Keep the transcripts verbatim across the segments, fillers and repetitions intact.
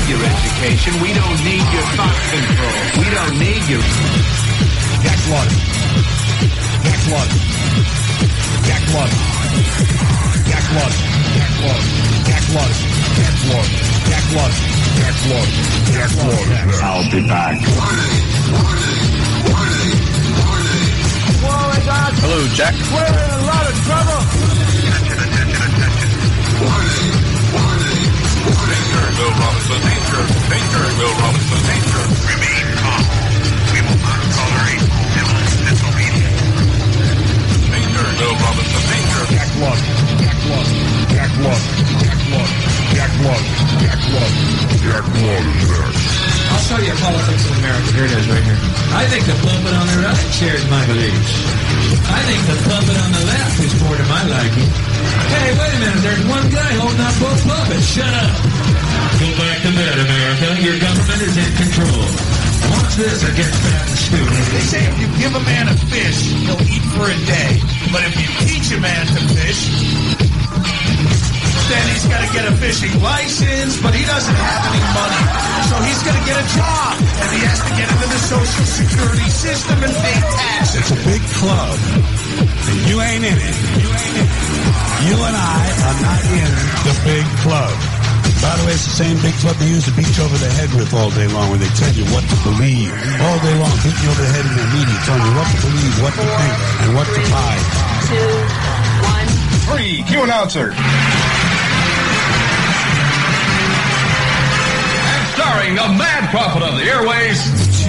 your education. We don't need your thought control. We don't need your... Jack Lund. Jack Lund. Jack Lund. Jack Lund. Jack Lund. Jack Lund. Jack Lund. Jack Lund. Jack Lund. Jack Lund. I'll be back. Hello, Jack. We're in a lot of trouble. Attention, attention, attention. Warning, warning, warning. Danger, Will Robinson, danger. Danger, Will Robinson, danger. Remain calm. We will not tolerate civil disobedience. Danger, Will Robinson, danger. Jack Lund. Jack Lund. Jack Lund. Jack Lund. Jack Lund. Jack Lund. Jack Lund is next. I'll show you politics in America. Here it is, right here. I think the puppet on the right shares my beliefs. I think the puppet on the left is more to my liking. Hey, wait a minute. There's one guy holding up both puppets. Shut up. Go back to bed, America. Your government is in control. Watch this or get fat and stupid. They say if you give a man a fish, he'll eat for a day. But if you teach a man to fish, then he's got to get a fishing license, but he doesn't have any money. So he's going to get a job, and he has to get into the Social Security system and pay taxes. It's a big club, and you ain't in it. You ain't in it. You and I are not in the big club. By the way, it's the same big club they use to beat you over the head with all day long when they tell you what to believe. All day long, beat you over the head in their media, telling you what to believe, what to think, and what to buy. Two, one. Three, Q announcer. Starring a mad prophet of the airways.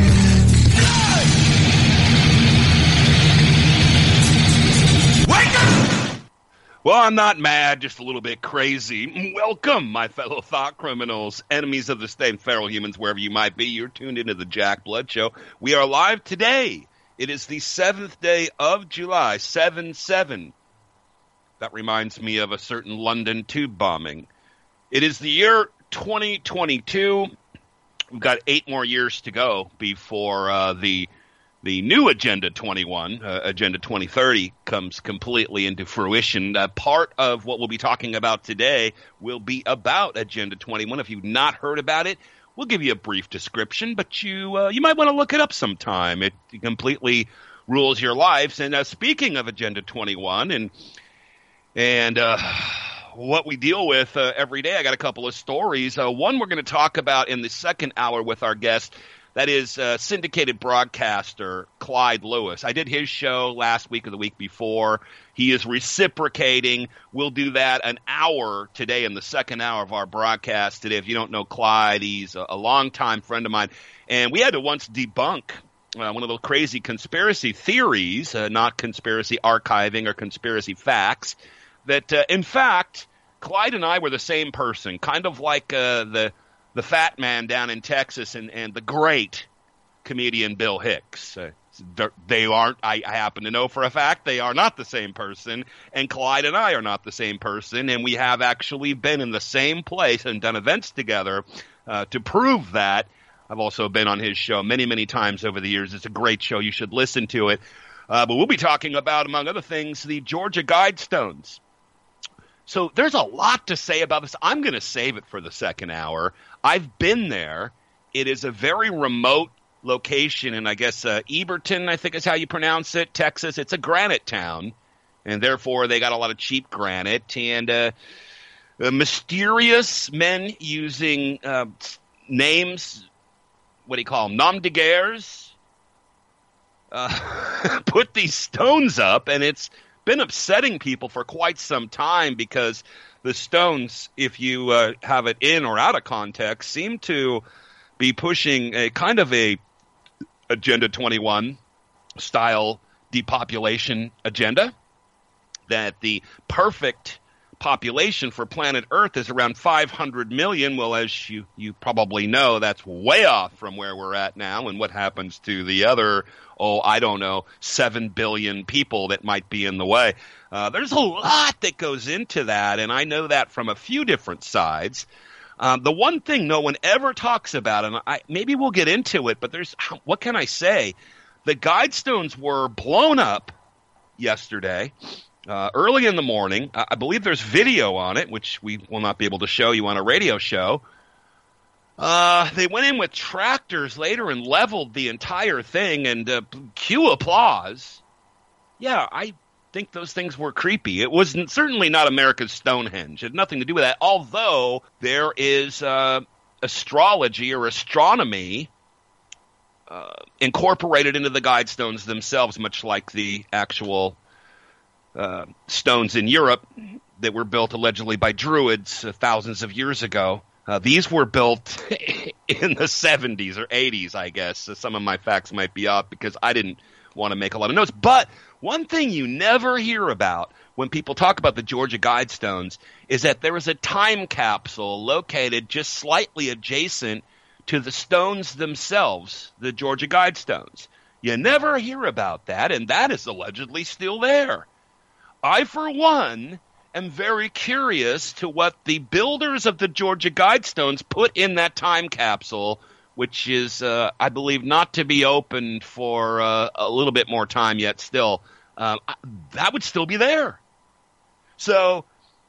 Wake up! Well, I'm not mad, just a little bit crazy. Welcome, my fellow thought criminals, enemies of the state, and feral humans, wherever you might be. You're tuned into the Jack Blood Show. We are live today. It is the seventh day of July, seven seven. That reminds me of a certain London tube bombing. It is the year twenty twenty-two. We've got eight more years to go before uh, the the new Agenda twenty-one, uh, Agenda twenty thirty, comes completely into fruition. Uh, part of what we'll be talking about today will be about Agenda twenty-one. If you've not heard about it, we'll give you a brief description, but you uh, you might want to look it up sometime. It completely rules your lives. And uh, speaking of Agenda twenty-one and and uh, what we deal with uh, every day, I got a couple of stories. Uh, one we're going to talk about in the second hour with our guest. That is uh, syndicated broadcaster Clyde Lewis. I did his show last week or the week before. He is reciprocating. We'll do that an hour today in the second hour of our broadcast today. If you don't know Clyde, he's a, a longtime friend of mine. And we had to once debunk uh, one of those crazy conspiracy theories, uh, not conspiracy archiving or conspiracy facts, that, uh, in fact, Clyde and I were the same person, kind of like uh, the the fat man down in Texas and, and the great comedian Bill Hicks. Uh, they aren't, I, I happen to know for a fact, they are not the same person, and Clyde and I are not the same person, and we have actually been in the same place and done events together uh, to prove that. I've also been on his show many, many times over the years. It's a great show. You should listen to it. Uh, but we'll be talking about, among other things, the Georgia Guidestones. So there's a lot to say about this. I'm going to save it for the second hour. I've been there. It is a very remote location in, I guess, uh, Eberton, I think is how you pronounce it, Texas. It's a granite town, and therefore they got a lot of cheap granite. And uh, uh, mysterious men using uh, names, what do you call them, nom de guerres, uh, put these stones up, and it's been upsetting people for quite some time because the stones, if you uh, have it in or out of context, seem to be pushing a kind of a Agenda twenty-one style depopulation agenda, that the perfect population for planet Earth is around five hundred million. Well, as you, you probably know, that's way off from where we're at now. And what happens to the other, oh, I don't know, seven billion people that might be in the way? Uh, there's a lot that goes into that, and I know that from a few different sides. Um, the one thing no one ever talks about, and I, maybe we'll get into it, but there's, what can I say? The Guidestones were blown up yesterday. Uh, early in the morning. I believe there's video on it, which we will not be able to show you on a radio show. Uh, they went in with tractors later and leveled the entire thing, and uh, cue applause. Yeah, I think those things were creepy. It was certainly not America's Stonehenge. It had nothing to do with that, although there is uh, astrology or astronomy uh, incorporated into the guidestones themselves, much like the actual uh, stones in Europe that were built allegedly by Druids uh, thousands of years ago. Uh, these were built in the seventies or eighties, I guess. So some of my facts might be off because I didn't want to make a lot of notes. But one thing you never hear about when people talk about the Georgia Guidestones is that there is a time capsule located just slightly adjacent to the stones themselves, the Georgia Guidestones. You never hear about that, and that is allegedly still there. I, for one, am very curious to what the builders of the Georgia Guidestones put in that time capsule, which is, uh, I believe, not to be opened for uh, a little bit more time yet still. Uh, that would still be there. So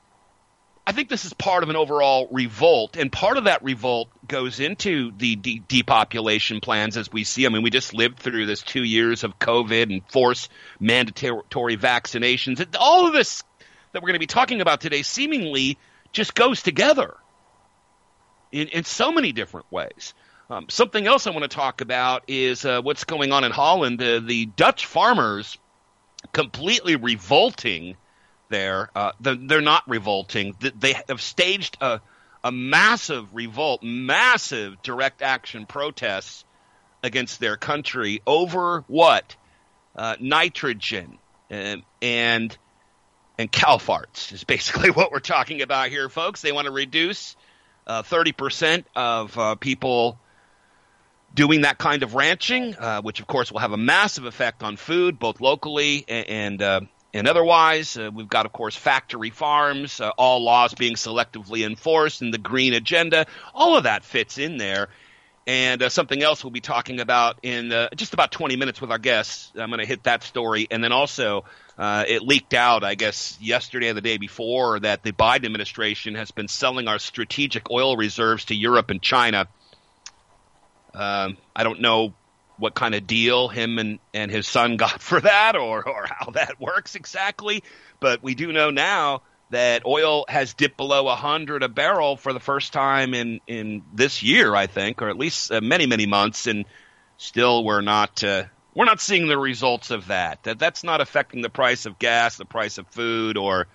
I think this is part of an overall revolt, and part of that revolt goes into the de- depopulation plans as we see. I mean, we just lived through this two years of COVID and forced mandatory vaccinations. All of this that we're going to be talking about today seemingly just goes together in, in so many different ways. Um, something else I want to talk about is uh, what's going on in Holland. The, the Dutch farmers completely revolting there. Uh, the, they're not revolting. They have staged a, a massive revolt, massive direct action protests against their country over what? Uh, nitrogen and, and And cow farts is basically what we're talking about here, folks. They want to reduce uh, thirty percent of uh, people doing that kind of ranching, uh, which, of course, will have a massive effect on food, both locally and and, uh, and otherwise. Uh, we've got, of course, factory farms, uh, all laws being selectively enforced, and the green agenda. All of that fits in there. And uh, something else we'll be talking about in uh, just about twenty minutes with our guests. I'm going to hit that story. And then also uh, it leaked out, I guess, yesterday or the day before that the Biden administration has been selling our strategic oil reserves to Europe and China. Um, I don't know what kind of deal him and, and his son got for that or, or how that works exactly. But we do know now that oil has dipped below one hundred a barrel for the first time in, in this year, I think, or at least uh, many, many months, and still we're not uh, we're not seeing the results of that. That that's not affecting the price of gas, the price of food, or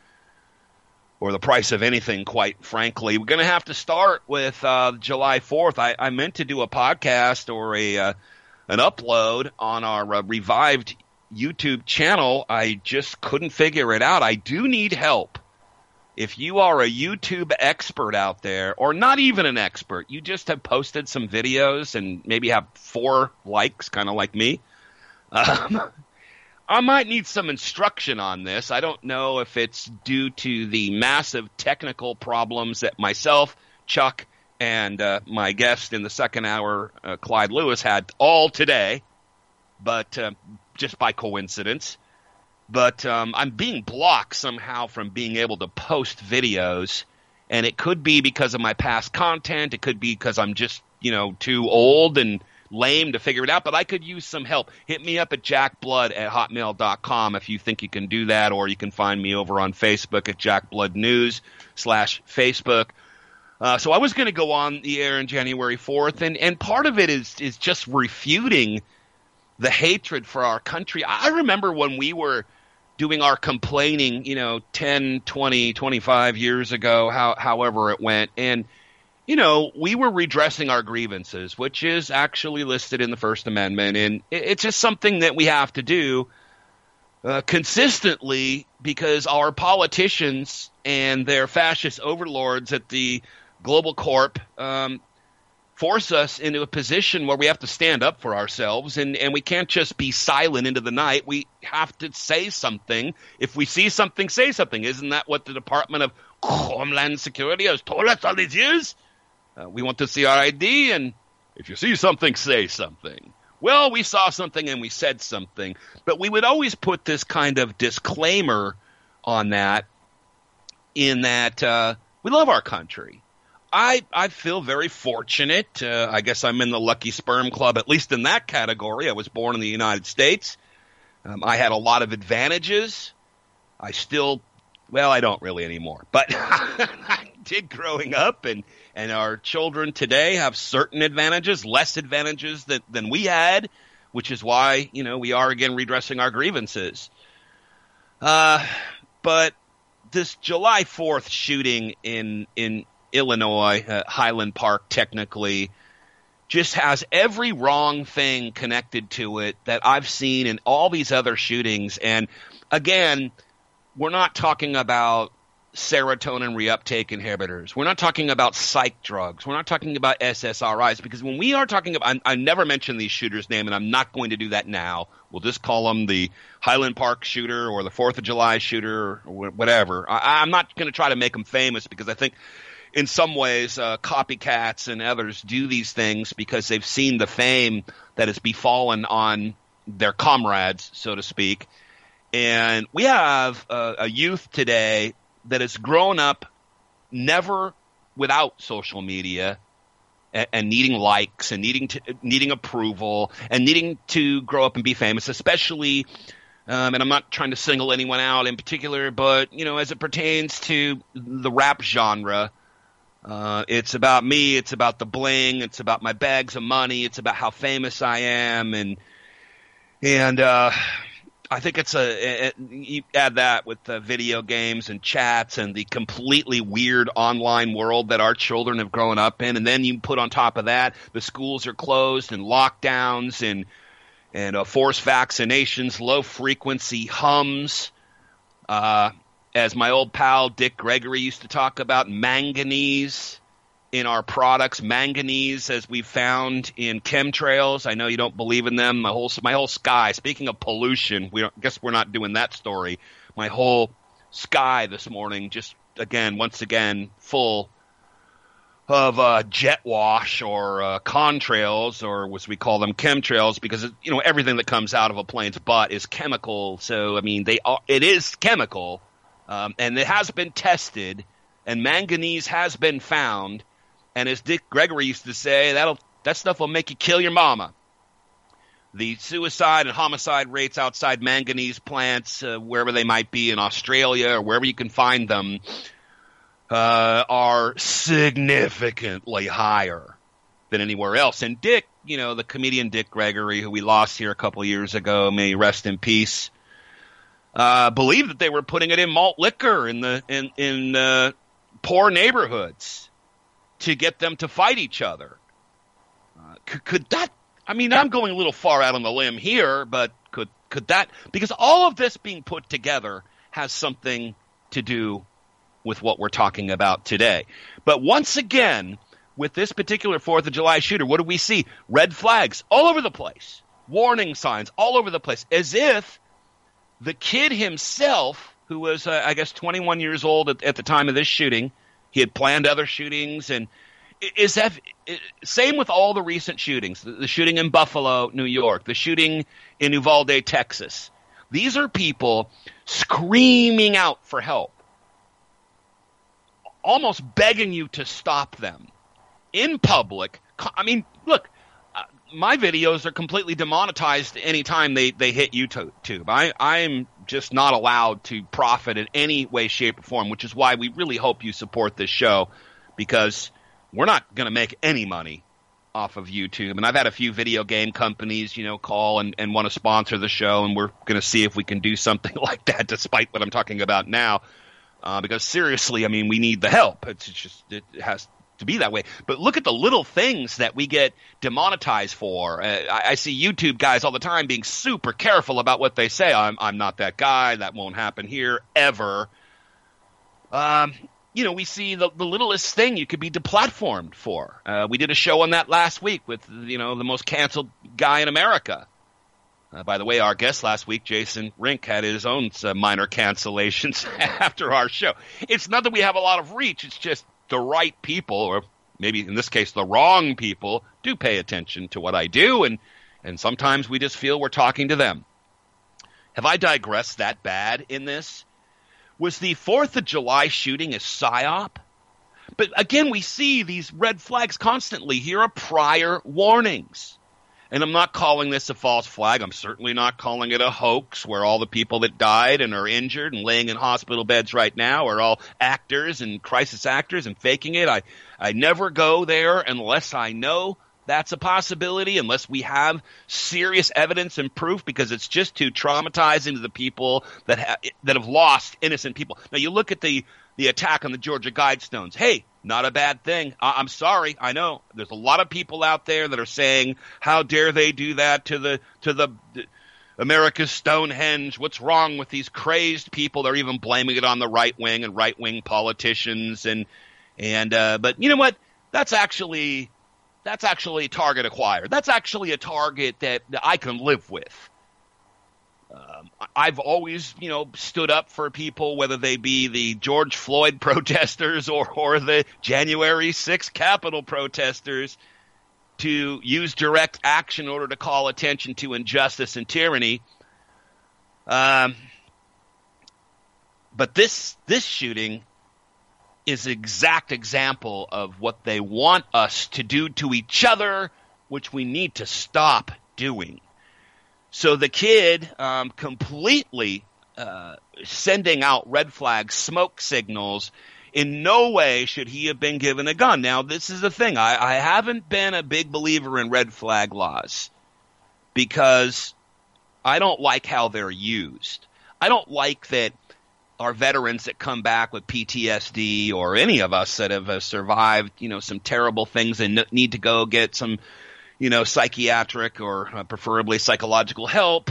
or the price of anything, quite frankly. We're going to have to start with uh, July fourth. I, I meant to do a podcast or a uh, an upload on our uh, revived YouTube channel. I just couldn't figure it out. I do need help. If you are a YouTube expert out there, or not even an expert, you just have posted some videos and maybe have four likes, kind of like me, um, I might need some instruction on this. I don't know if it's due to the massive technical problems that myself, Chuck, and uh, my guest in the second hour, uh, Clyde Lewis, had all today, but uh, just by coincidence. But um, I'm being blocked somehow from being able to post videos, and it could be because of my past content. It could be because I'm just, you know, too old and lame to figure it out, but I could use some help. Hit me up at jackblood at hotmail dot com if you think you can do that, or you can find me over on Facebook at jackbloodnews slash Facebook. Uh, so I was going to go on the air on January fourth, and, and part of it is is just refuting the hatred for our country. I remember when we were doing our complaining, you know, ten, twenty, twenty-five years ago, how, however it went. And, you know, we were redressing our grievances, which is actually listed in the First Amendment. And it's just something that we have to do uh, consistently because our politicians and their fascist overlords at the Global Corp um, force us into a position where we have to stand up for ourselves, and, and we can't just be silent into the night. We have to say something. If we see something, say something. Isn't that what the Department of Homeland Security has told us all these years? Uh, we want to see our I D, and if you see something, say something. Well, we saw something and we said something, but we would always put this kind of disclaimer on that in that uh, we love our country. I, I feel very fortunate. Uh, I guess I'm in the lucky sperm club, at least in that category. I was born in the United States. Um, I had a lot of advantages. I still, well, I don't really anymore, but I did growing up, and, and our children today have certain advantages, less advantages than, than we had, which is why, you know, we are again redressing our grievances. Uh, but this July fourth shooting in, in Illinois, uh, Highland Park technically, just has every wrong thing connected to it that I've seen in all these other shootings. And again, we're not talking about serotonin reuptake inhibitors. We're not talking about psych drugs. We're not talking about S S R Is, because when we are talking about, I, I never mentioned these shooters' name, and I'm not going to do that now. We'll just call them the Highland Park shooter or the fourth of July shooter or whatever. I, I'm not going to try to make them famous, because I think in some ways uh, copycats and others do these things because they've seen the fame that has befallen on their comrades, so to speak. And we have a, a youth today that has grown up never without social media and, and needing likes and needing to, needing approval and needing to grow up and be famous, especially, um, and I'm not trying to single anyone out in particular, but, you know, as it pertains to the rap genre, uh, it's about me, it's about the bling, it's about my bags of money, it's about how famous I am, and, and, uh, I think it's a, it, you add that with the video games and chats and the completely weird online world that our children have grown up in. And then you put on top of that, the schools are closed and lockdowns and, and uh, forced vaccinations, low frequency hums. Uh, as my old pal Dick Gregory used to talk about, manganese in our products, manganese as we found in chemtrails. I know you don't believe in them. My whole my whole sky. Speaking of pollution, we don't, guess we're not doing that story. My whole sky this morning, just again, once again, full of uh, jet wash or uh, contrails, or as we call them, chemtrails, because you know everything that comes out of a plane's butt is chemical. So I mean, they are, it is chemical, um, and it has been tested, and manganese has been found. And as Dick Gregory used to say, that'll that stuff will make you kill your mama. The suicide and homicide rates outside manganese plants, uh, wherever they might be in Australia or wherever you can find them, uh, are significantly higher than anywhere else. And Dick, you know, the comedian Dick Gregory, who we lost here a couple of years ago, may he rest in peace, uh, believed that they were putting it in malt liquor in the in in uh, poor neighborhoods to get them to fight each other. Uh, could, could that, I mean, I'm going a little far out on the limb here, but could, could that, because all of this being put together has something to do with what we're talking about today. But once again, with this particular fourth of July shooter, what do we see? Red flags all over the place, warning signs all over the place, as if the kid himself, who was, uh, I guess, twenty-one years old at, at the time of this shooting, he had planned other shootings, and is that same with all the recent shootings? The, the shooting in Buffalo, New York, the shooting in Uvalde, Texas. These are people screaming out for help, almost begging you to stop them in public. I mean, look, uh, my videos are completely demonetized anytime they, they hit YouTube. I, I'm just not allowed to profit in any way, shape, or form, which is why we really hope you support this show, because we're not going to make any money off of YouTube. And I've had a few video game companies, you know, call and, and want to sponsor the show, and we're going to see if we can do something like that, despite what I'm talking about now. Uh, because seriously, I mean, we need the help. It's just, it has to be that way. But look at the little things that we get demonetized for. Uh, I, I see YouTube guys all the time being super careful about what they say. I'm, I'm not that guy. That won't happen here ever. Um, you know, we see the, the littlest thing you could be deplatformed for. Uh, we did a show on that last week with, you know, the most canceled guy in America. Uh, by the way, our guest last week, Jason Rink, had his own uh, minor cancellations after our show. It's not that we have a lot of reach. It's just the right people, or maybe in this case the wrong people, do pay attention to what I do, and, and sometimes we just feel we're talking to them. Have I digressed that bad in this? Was the fourth of July shooting a psyop? But again, we see these red flags constantly. Here are prior warnings. And I'm not calling this a false flag. I'm certainly not calling it a hoax where all the people that died and are injured and laying in hospital beds right now are all actors and crisis actors and faking it. I, I never go there unless I know that's a possibility, unless we have serious evidence and proof, because it's just too traumatizing to the people that, ha- that have lost innocent people. Now, you look at the, the attack on the Georgia Guidestones. Hey, not a bad thing. I- I'm sorry. I know there's a lot of people out there that are saying, how dare they do that to the to the, the America's Stonehenge? What's wrong with these crazed people? They're even blaming it on the right wing and right wing politicians. And and uh, but you know what? That's actually that's actually target acquired. That's actually a target that, that I can live with. Um, I've always, you know, stood up for people, whether they be the George Floyd protesters or, or the January sixth Capitol protesters, to use direct action in order to call attention to injustice and tyranny. Um, but this this shooting is an exact example of what they want us to do to each other, which we need to stop doing. So the kid um, completely uh, sending out red flag smoke signals. In no way should he have been given a gun. Now, this is the thing. I, I haven't been a big believer in red flag laws because I don't like how they're used. I don't like that our veterans that come back with P T S D, or any of us that have uh, survived, you know, some terrible things and need to go get some, you know, psychiatric or uh, preferably psychological help,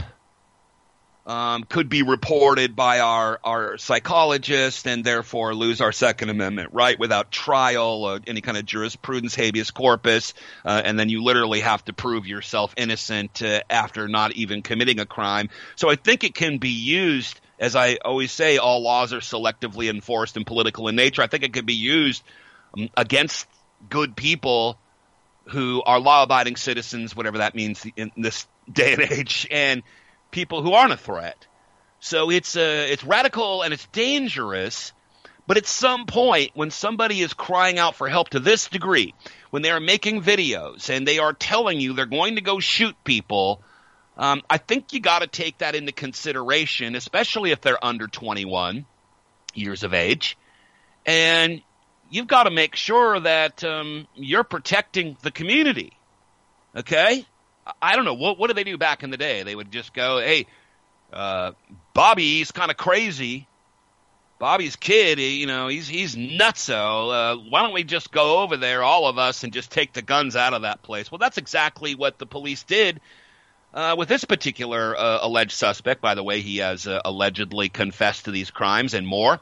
um, could be reported by our, our psychologist and therefore lose our Second Amendment right without trial or any kind of jurisprudence, habeas corpus, uh, and then you literally have to prove yourself innocent uh, after not even committing a crime. So I think it can be used, as I always say, all laws are selectively enforced and political in nature. I think it could be used um, against good people who are law-abiding citizens, whatever that means in this day and age, and people who aren't a threat. So it's uh, it's radical and it's dangerous, but at some point when somebody is crying out for help to this degree, when they are making videos and they are telling you they're going to go shoot people, um, I think you got to take that into consideration, especially if they're under twenty-one years of age, and you've got to make sure that um, you're protecting the community, okay? I don't know. What what did they do back in the day? They would just go, hey, uh, Bobby's kind of crazy. Bobby's kid, he, you know, he's he's nutso. Uh, why don't we just go over there, all of us, and just take the guns out of that place? Well, that's exactly what the police did uh, with this particular uh, alleged suspect. By the way, he has uh, allegedly confessed to these crimes and more.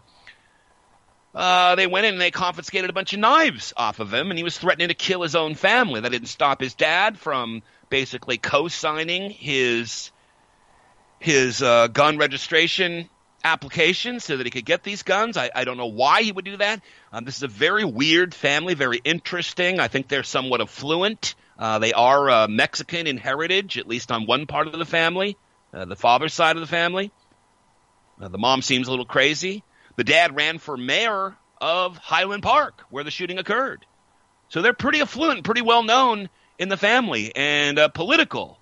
Uh, they went in and they confiscated a bunch of knives off of him, and he was threatening to kill his own family. That didn't stop his dad from basically co-signing his his uh, gun registration application so that he could get these guns. I, I don't know why he would do that. Um, this is a very weird family, very interesting. I think they're somewhat affluent. Uh, they are uh, Mexican in heritage, at least on one part of the family, uh, the father's side of the family. Uh, the mom seems a little crazy. The dad ran for mayor of Highland Park, where the shooting occurred. So they're pretty affluent, pretty well known in the family, and uh, political.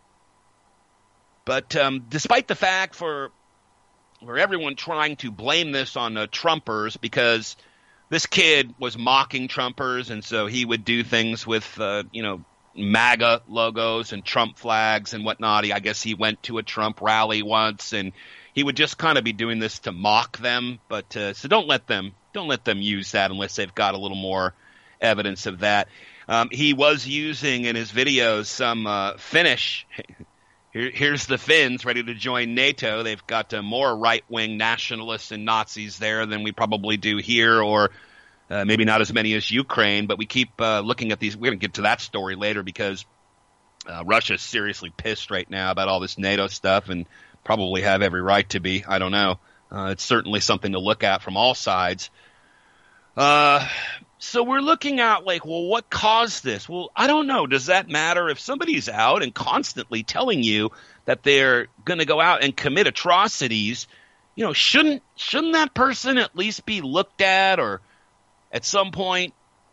But um, despite the fact for, for everyone trying to blame this on uh, Trumpers, because this kid was mocking Trumpers, and so he would do things with, uh, you know, MAGA logos and Trump flags and whatnot. He, I guess he went to a Trump rally once, and he would just kind of be doing this to mock them, but uh, so don't let them don't let them use that unless they've got a little more evidence of that. Um, he was using in his videos some uh, Finnish. Here, here's the Finns ready to join NATO. They've got uh, more right-wing nationalists and Nazis there than we probably do here, or uh, maybe not as many as Ukraine. But we keep uh, looking at these. We're going to get to that story later because uh, Russia's seriously pissed right now about all this NATO stuff, and probably have every right to be. I don't know. Uh, it's certainly something to look at from all sides. Uh, so we're looking at, like, well, what caused this? Well, I don't know. Does that matter? If somebody's out and constantly telling you that they're going to go out and commit atrocities, you know, shouldn't shouldn't that person at least be looked at or at some point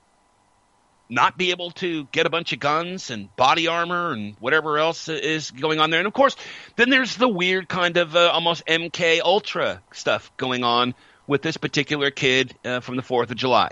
not be able to get a bunch of guns and body armor and whatever else is going on there. And, of course, then there's the weird kind of uh, almost M K Ultra stuff going on with this particular kid uh, from the fourth of July.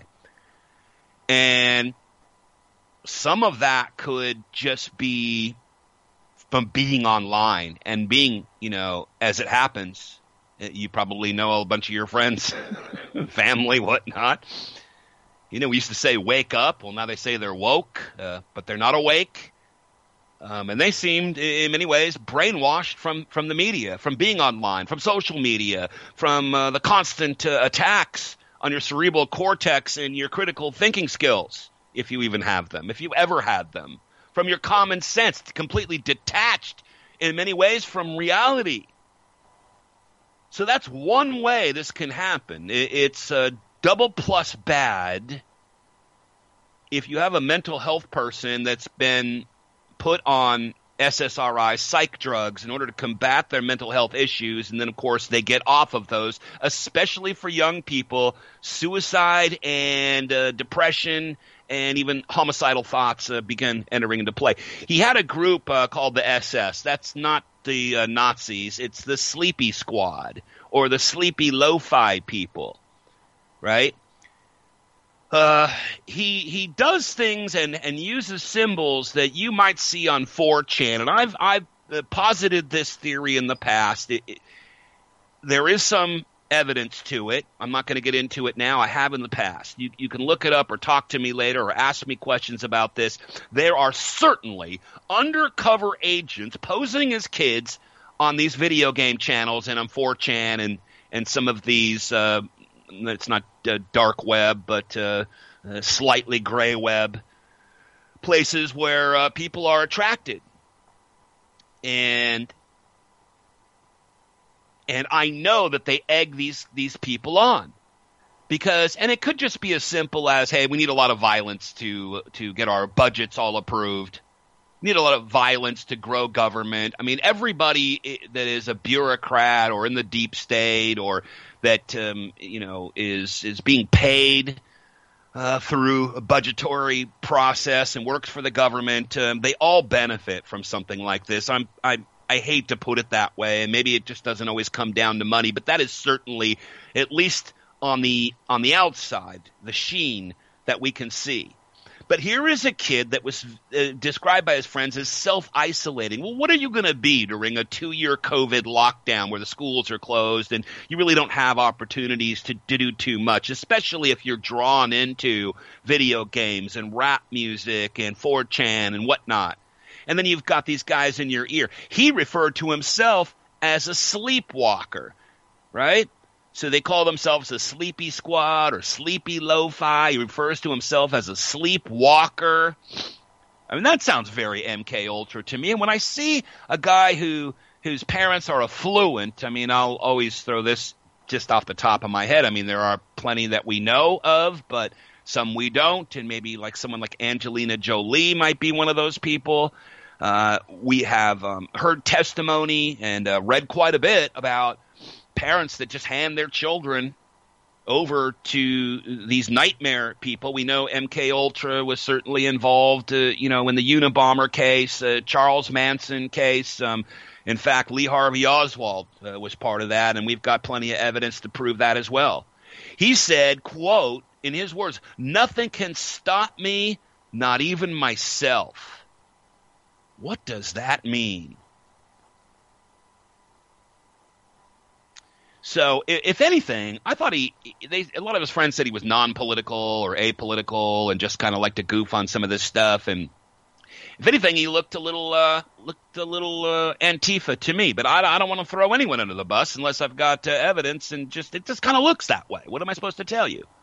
And some of that could just be from being online and being, you know, as it happens, you probably know a bunch of your friends, family, whatnot. You know, we used to say wake up. Well, now they say they're woke, uh, but they're not awake. Um, and they seemed, in many ways, brainwashed from, from the media, from being online, from social media, from uh, the constant uh, attacks on your cerebral cortex and your critical thinking skills, if you even have them, if you ever had them, from your common sense, completely detached in many ways from reality. So that's one way this can happen. It's uh, double plus bad if you have a mental health person that's been put on S S R I, psych drugs, in order to combat their mental health issues, and then, of course, they get off of those, especially for young people. Suicide and uh, depression and even homicidal thoughts uh, begin entering into play. He had a group uh, called the S S. That's not the uh, Nazis. It's the Sleepy Squad or the Sleepy Lo-Fi people, right? Uh, he he does things and, and uses symbols that you might see on four chan, and I've I've uh, posited this theory in the past. It, it, there is some evidence to it. I'm not going to get into it now. I have in the past. You you can look it up or talk to me later or ask me questions about this. There are certainly undercover agents posing as kids on these video game channels and on four chan and and some of these. Uh, It's not uh, dark web, but uh, uh, slightly gray web places where uh, people are attracted. And and I know that they egg these these people on. Because, and it could just be as simple as, hey, we need a lot of violence to to get our budgets all approved. We need a lot of violence to grow government. I mean, everybody that is a bureaucrat or in the deep state or that um, you know is is being paid uh, through a budgetary process and works for the government, um, they all benefit from something like this. I'm I I hate to put it that way, and maybe it just doesn't always come down to money, but that is certainly, at least on the on the outside, the sheen that we can see. But here is a kid that was uh, described by his friends as self-isolating. Well, what are you going to be during a two-year COVID lockdown where the schools are closed and you really don't have opportunities to, to do too much, especially if you're drawn into video games and rap music and four chan and whatnot. And then you've got these guys in your ear. He referred to himself as a sleepwalker, right? So they call themselves a Sleepy Squad or Sleepy Lo-Fi. He refers to himself as a sleepwalker. I mean, that sounds very M K Ultra to me. And when I see a guy who whose parents are affluent, I mean, I'll always throw this just off the top of my head. I mean, there are plenty that we know of, but some we don't. And maybe like someone like Angelina Jolie might be one of those people. Uh, we have um, heard testimony and uh, read quite a bit about parents that just hand their children over to these nightmare people. We know M K Ultra was certainly involved, uh, you know, in the Unabomber case, uh, Charles Manson case. Um, in fact, Lee Harvey Oswald uh, was part of that, and we've got plenty of evidence to prove that as well. He said, quote, in his words, "Nothing can stop me, not even myself." What does that mean? So, if anything, I thought he they, – a lot of his friends said he was non-political or apolitical and just kind of liked to goof on some of this stuff. And if anything, he looked a little uh, looked a little uh, Antifa to me. But I, I don't want to throw anyone under the bus unless I've got uh, evidence, and just it just kind of looks that way. What am I supposed to tell you?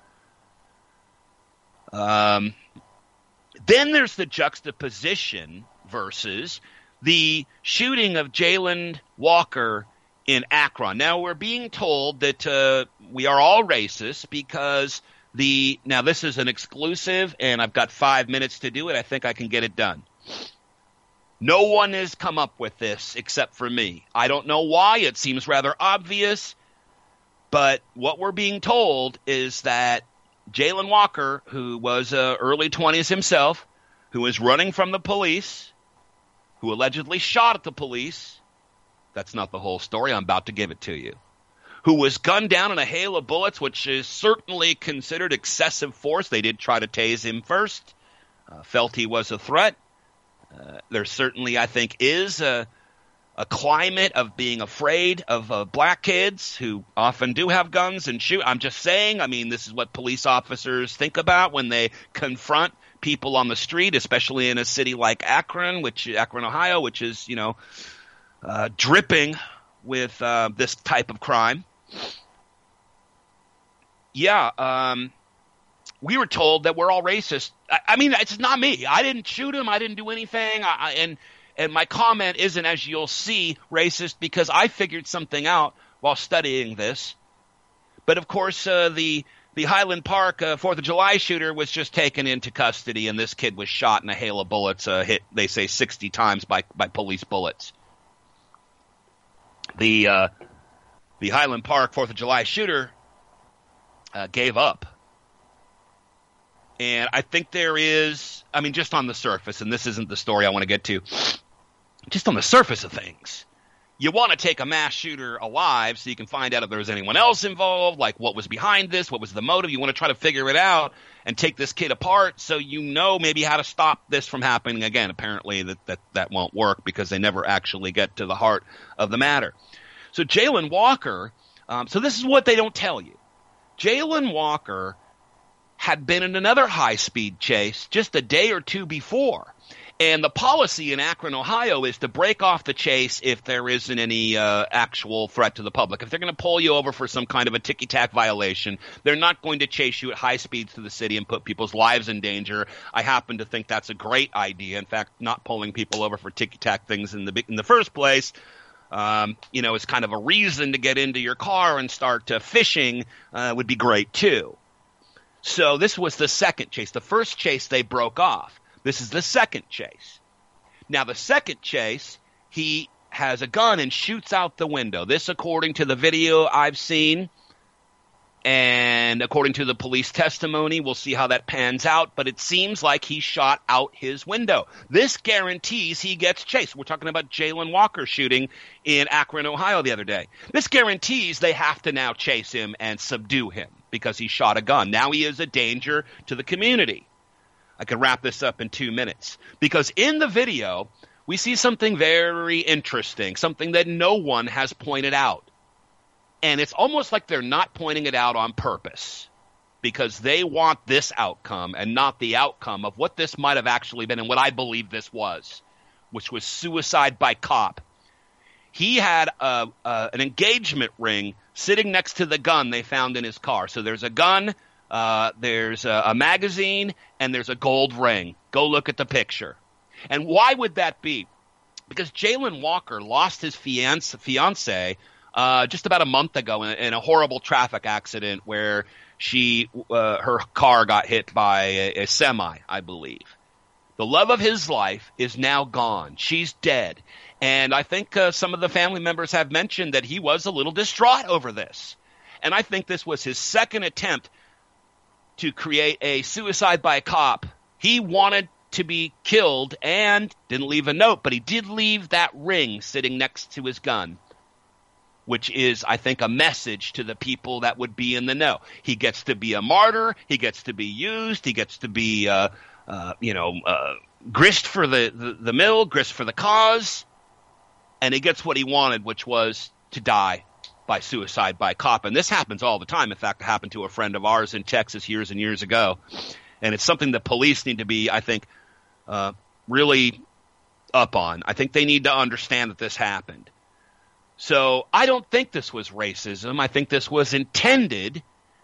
Um, then there's the juxtaposition versus the shooting of Jayland Walker in Akron. Now, we're being told that uh, we are all racist because the – now, this is an exclusive, and I've got five minutes to do it. I think I can get it done. No one has come up with this except for me. I don't know why. It seems rather obvious, but what we're being told is that Jayland Walker, who was uh, early twenties himself, who was running from the police, who allegedly shot at the police. That's not the whole story. I'm about to give it to you. Who was gunned down in a hail of bullets, which is certainly considered excessive force. They did try to tase him first. Uh, felt he was a threat. Uh, there certainly, I think, is a, a climate of being afraid of uh, black kids who often do have guns and shoot. I'm just saying, I mean, this is what police officers think about when they confront people on the street, especially in a city like Akron, which Akron, Ohio, which is, you know, uh, dripping with uh, this type of crime. Yeah, um, we were told that we're all racist. I, I mean, it's not me. I didn't shoot him. I didn't do anything. I, I, and and my comment isn't, as you'll see, racist because I figured something out while studying this. But, of course, uh, the the Highland Park uh, fourth of July shooter was just taken into custody, and this kid was shot in a hail of bullets, uh, hit, they say, sixty times by, by police bullets. The uh, the Highland Park fourth of July shooter uh, gave up. And I think there is, I mean, just on the surface, and this isn't the story I want to get to, just on the surface of things, you want to take a mass shooter alive so you can find out if there was anyone else involved, like what was behind this, what was the motive. You want to try to figure it out and take this kid apart so you know maybe how to stop this from happening again. Apparently that, that, that won't work because they never actually get to the heart of the matter. So Jayland Walker, um, so this is what they don't tell you. Jayland Walker had been in another high-speed chase just a day or two before. And the policy in Akron, Ohio, is to break off the chase if there isn't any uh, actual threat to the public. If they're going to pull you over for some kind of a ticky-tack violation, they're not going to chase you at high speeds through the city and put people's lives in danger. I happen to think that's a great idea. In fact, not pulling people over for ticky-tack things in the in the first place, um, you know, is kind of a reason to get into your car and start uh, fishing uh, would be great too. So this was the second chase. The first chase they broke off. This is the second chase. Now, the second chase, he has a gun and shoots out the window. This, according to the video I've seen, and according to the police testimony, we'll see how that pans out, but it seems like he shot out his window. This guarantees he gets chased. We're talking about Jayland Walker shooting in Akron, Ohio the other day. This guarantees they have to now chase him and subdue him because he shot a gun. Now he is a danger to the community. I can wrap this up in two minutes. Because in the video, we see something very interesting, something that no one has pointed out. And it's almost like they're not pointing it out on purpose because they want this outcome and not the outcome of what this might have actually been and what I believe this was, which was suicide by cop. He had a, a, an engagement ring sitting next to the gun they found in his car. So there's a gun, uh, there's a, a magazine, and there's a gold ring. Go look at the picture. And why would that be? Because Jayland Walker lost his fiance, fiance uh, just about a month ago in, in a horrible traffic accident where she, uh, her car got hit by a, a semi, I believe. The love of his life is now gone. She's dead. And I think uh, some of the family members have mentioned that he was a little distraught over this. And I think this was his second attempt to create a suicide by cop. He wanted to be killed and didn't leave a note, but he did leave that ring sitting next to his gun, which is, I think, a message to the people that would be in the know. He gets to be a martyr. He gets to be used. He gets to be, uh, uh, you know, uh, grist for the, the, the mill, grist for the cause. And he gets what he wanted, which was to die by suicide by cop. And this happens all the time. In fact, it happened to a friend of ours in Texas years and years ago. And it's something the police need to be, I think, uh, really up on. I think they need to understand that this happened. So I don't think this was racism. I think this was intended.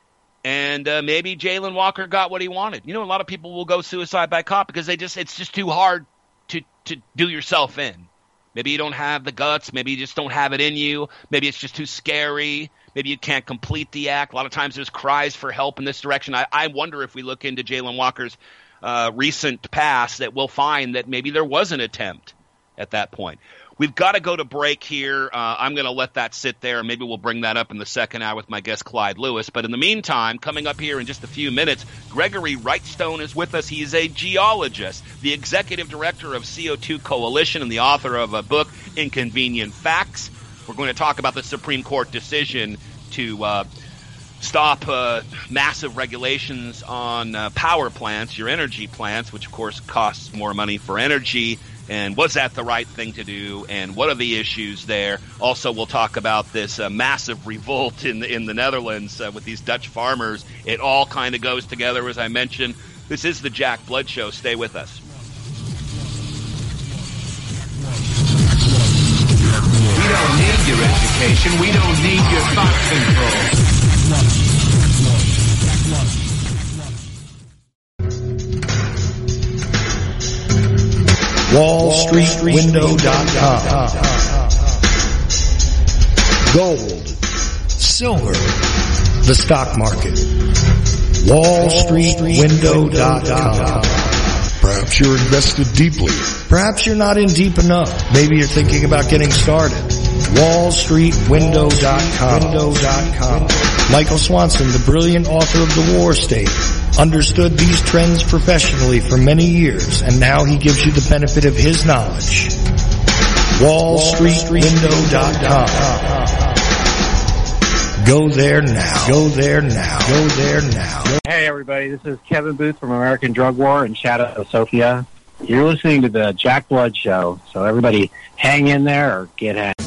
And uh, maybe Jayland Walker got what he wanted. You know, a lot of people will go suicide by cop because they just it's just too hard to, to do yourself in. Maybe you don't have the guts. Maybe you just don't have it in you. Maybe it's just too scary. Maybe you can't complete the act. A lot of times there's cries for help in this direction. I, I wonder if we look into Jayland Walker's uh, recent past that we'll find that maybe there was an attempt at that point. We've got to go to break here. Uh, I'm going to let that sit there, and maybe we'll bring that up in the second hour with my guest, Clyde Lewis. But in the meantime, coming up here in just a few minutes, Gregory Wrightstone is with us. He is a geologist, the executive director of C O two Coalition, and the author of a book, Inconvenient Facts. We're going to talk about the Supreme Court decision to uh, stop uh, massive regulations on uh, power plants, your energy plants, which, of course, costs more money for energy. And was that the right thing to do? And what are the issues there? Also, we'll talk about this uh, massive revolt in the, in the Netherlands uh, with these Dutch farmers. It all kind of goes together, as I mentioned. This is the Jack Blood Show. Stay with us. We don't need your education. We don't need your thought control. Wall Street Window dot com. Gold, silver, the stock market. Wall Street Window dot com. Perhaps you're invested deeply. Perhaps you're not in deep enough. Maybe you're thinking about getting started. Wall Street Window dot com. Michael Swanson, the brilliant author of The War State, understood these trends professionally for many years, and now he gives you the benefit of his knowledge. Wall Street Window dot com. Go there now. Go there now. Go there now. Hey, everybody. This is Kevin Booth from American Drug War and shout out to Sophia. You're listening to the Jack Blood Show, so everybody hang in there or get out.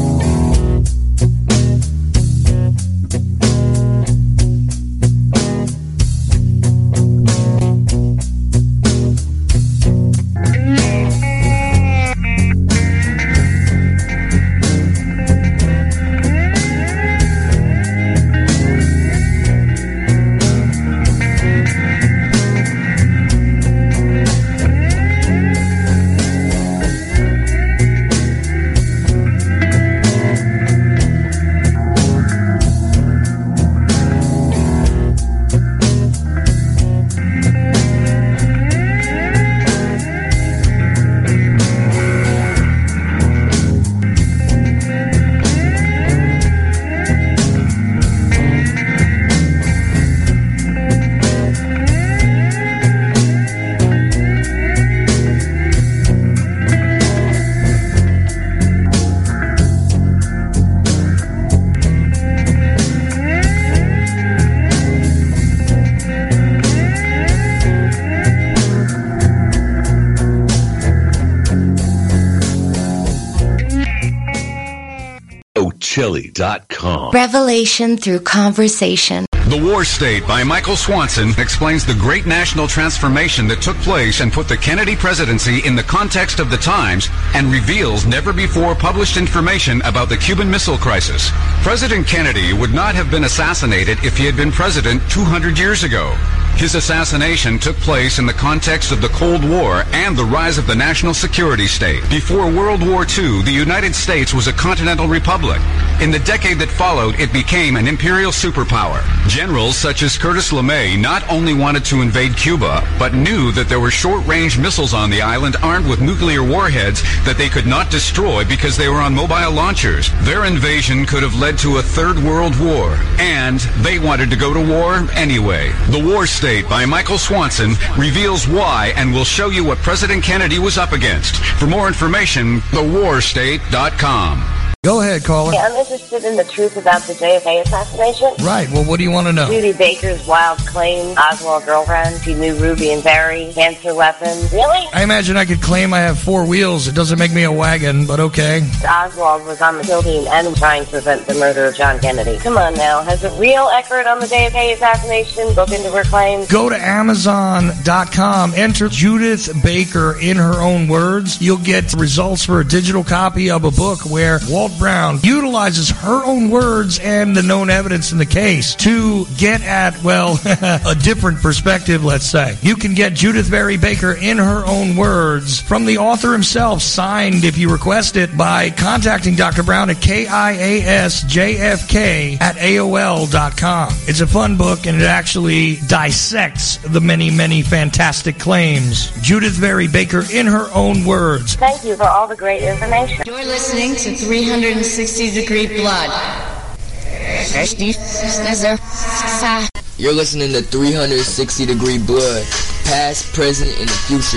Chili dot com. Revelation through conversation. The War State by Michael Swanson explains the great national transformation that took place and put the Kennedy presidency in the context of the times and reveals never-before published information about the Cuban Missile Crisis. President Kennedy would not have been assassinated if he had been president two hundred years ago. His assassination took place in the context of the Cold War and the rise of the national security state. Before World War Two, the United States was a continental republic. In the decade that followed, it became an imperial superpower. Generals such as Curtis LeMay not only wanted to invade Cuba, but knew that there were short-range missiles on the island armed with nuclear warheads that they could not destroy because they were on mobile launchers. Their invasion could have led to a third world war, and they wanted to go to war anyway. The War State by Michael Swanson reveals why and will show you what President Kennedy was up against. For more information, the war state dot com. Go ahead, caller. Yeah, I'm interested in the truth about the J F K assassination. Right. Well, what do you want to know? Judy Baker's wild claim, Oswald girlfriend, she knew Ruby and Barry, cancer weapon. Really? I imagine I could claim I have four wheels. It doesn't make me a wagon, but okay. Oswald was on the kill team and trying to prevent the murder of John Kennedy. Come on now. Has a real expert on the J F K assassination looked into her claims? Go to Amazon dot com, enter Judith Baker in her own words. You'll get results for a digital copy of a book where Walt Brooke Brown utilizes her own words and the known evidence in the case to get at, well, a different perspective, let's say. You can get Judith Vary Baker in her own words from the author himself, signed if you request it, by contacting Doctor Brown at K I A S J F K at A O L dot com. It's a fun book, and it actually dissects the many, many fantastic claims. Judith Vary Baker in her own words. Thank you for all the great information. You're listening to three sixty Degree Blood. You're listening to three sixty Degree Blood, past, present, and the future.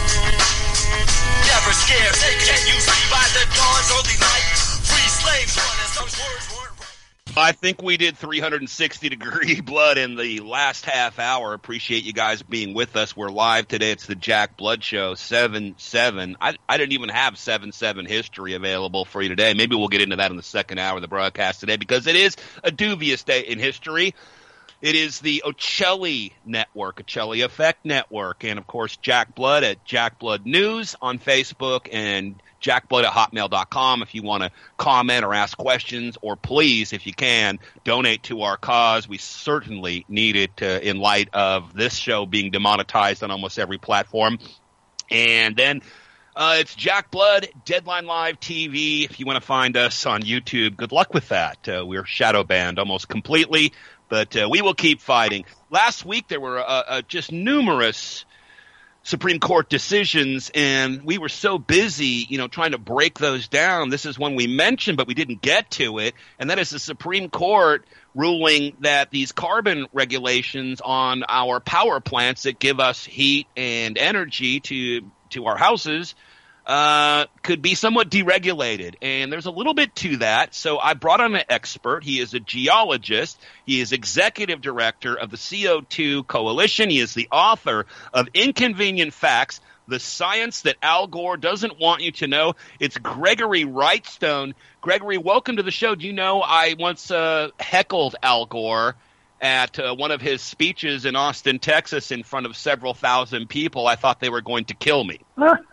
Never scared, they can't use me by the dawn's early light. Free slaves, one as those words weren't right. I think we did three sixty Degree Blood in the last half hour. Appreciate you guys being with us. We're live today. It's the Jack Blood Show, seven seven. I, I didn't even have seven seven history available for you today. Maybe we'll get into that in the second hour of the broadcast today, because it is a dubious day in history. It is the Ocelli Network, Ocelli Effect Network, and, of course, Jack Blood at Jack Blood News on Facebook, and jack blood at hotmail dot com if you want to comment or ask questions, or please, if you can, donate to our cause. We certainly need it uh, in light of this show being demonetized on almost every platform. And then uh, it's Jack Blood, Deadline Live T V. If you want to find us on YouTube, good luck with that. Uh, we're shadow banned almost completely, but uh, we will keep fighting. Last week there were uh, uh, just numerous Supreme Court decisions, and we were so busy, you know, trying to break those down. This is one we mentioned, but we didn't get to it, and that is the Supreme Court ruling that these carbon regulations on our power plants that give us heat and energy to to our houses uh, could be somewhat deregulated. And there's a little bit to that. So I brought on an expert. He is a geologist. He is executive director of the C O two Coalition. He is the author of Inconvenient Facts, the Science That Al Gore Doesn't Want You to Know. It's Gregory Wrightstone. Gregory, welcome to the show. Do you know I once uh, heckled Al Gore at uh, one of his speeches in Austin, Texas, in front of several thousand people? I thought they were going to kill me.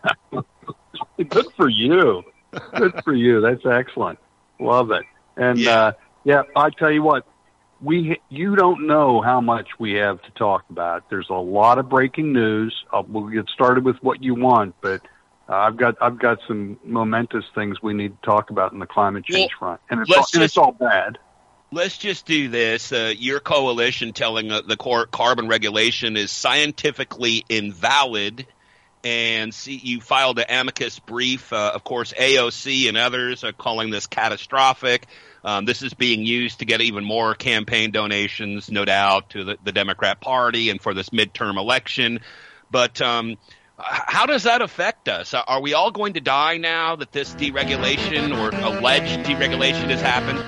Good for you. Good for you. That's excellent. Love it. And yeah, uh, yeah I tell you what, we you don't know how much we have to talk about. There's a lot of breaking news. Uh, we'll get started with what you want, but uh, I've got I've got some momentous things we need to talk about in the climate change well, front, and it's all, and it's all bad. Let's just do this. Uh, your coalition telling uh, the court carbon regulation is scientifically invalid. And see, you filed an amicus brief. Uh, of course, A O C and others are calling this catastrophic. Um, this is being used to get even more campaign donations, no doubt, to the, the Democrat Party and for this midterm election. But um, how does that affect us? Are we all going to die now that this deregulation or alleged deregulation has happened?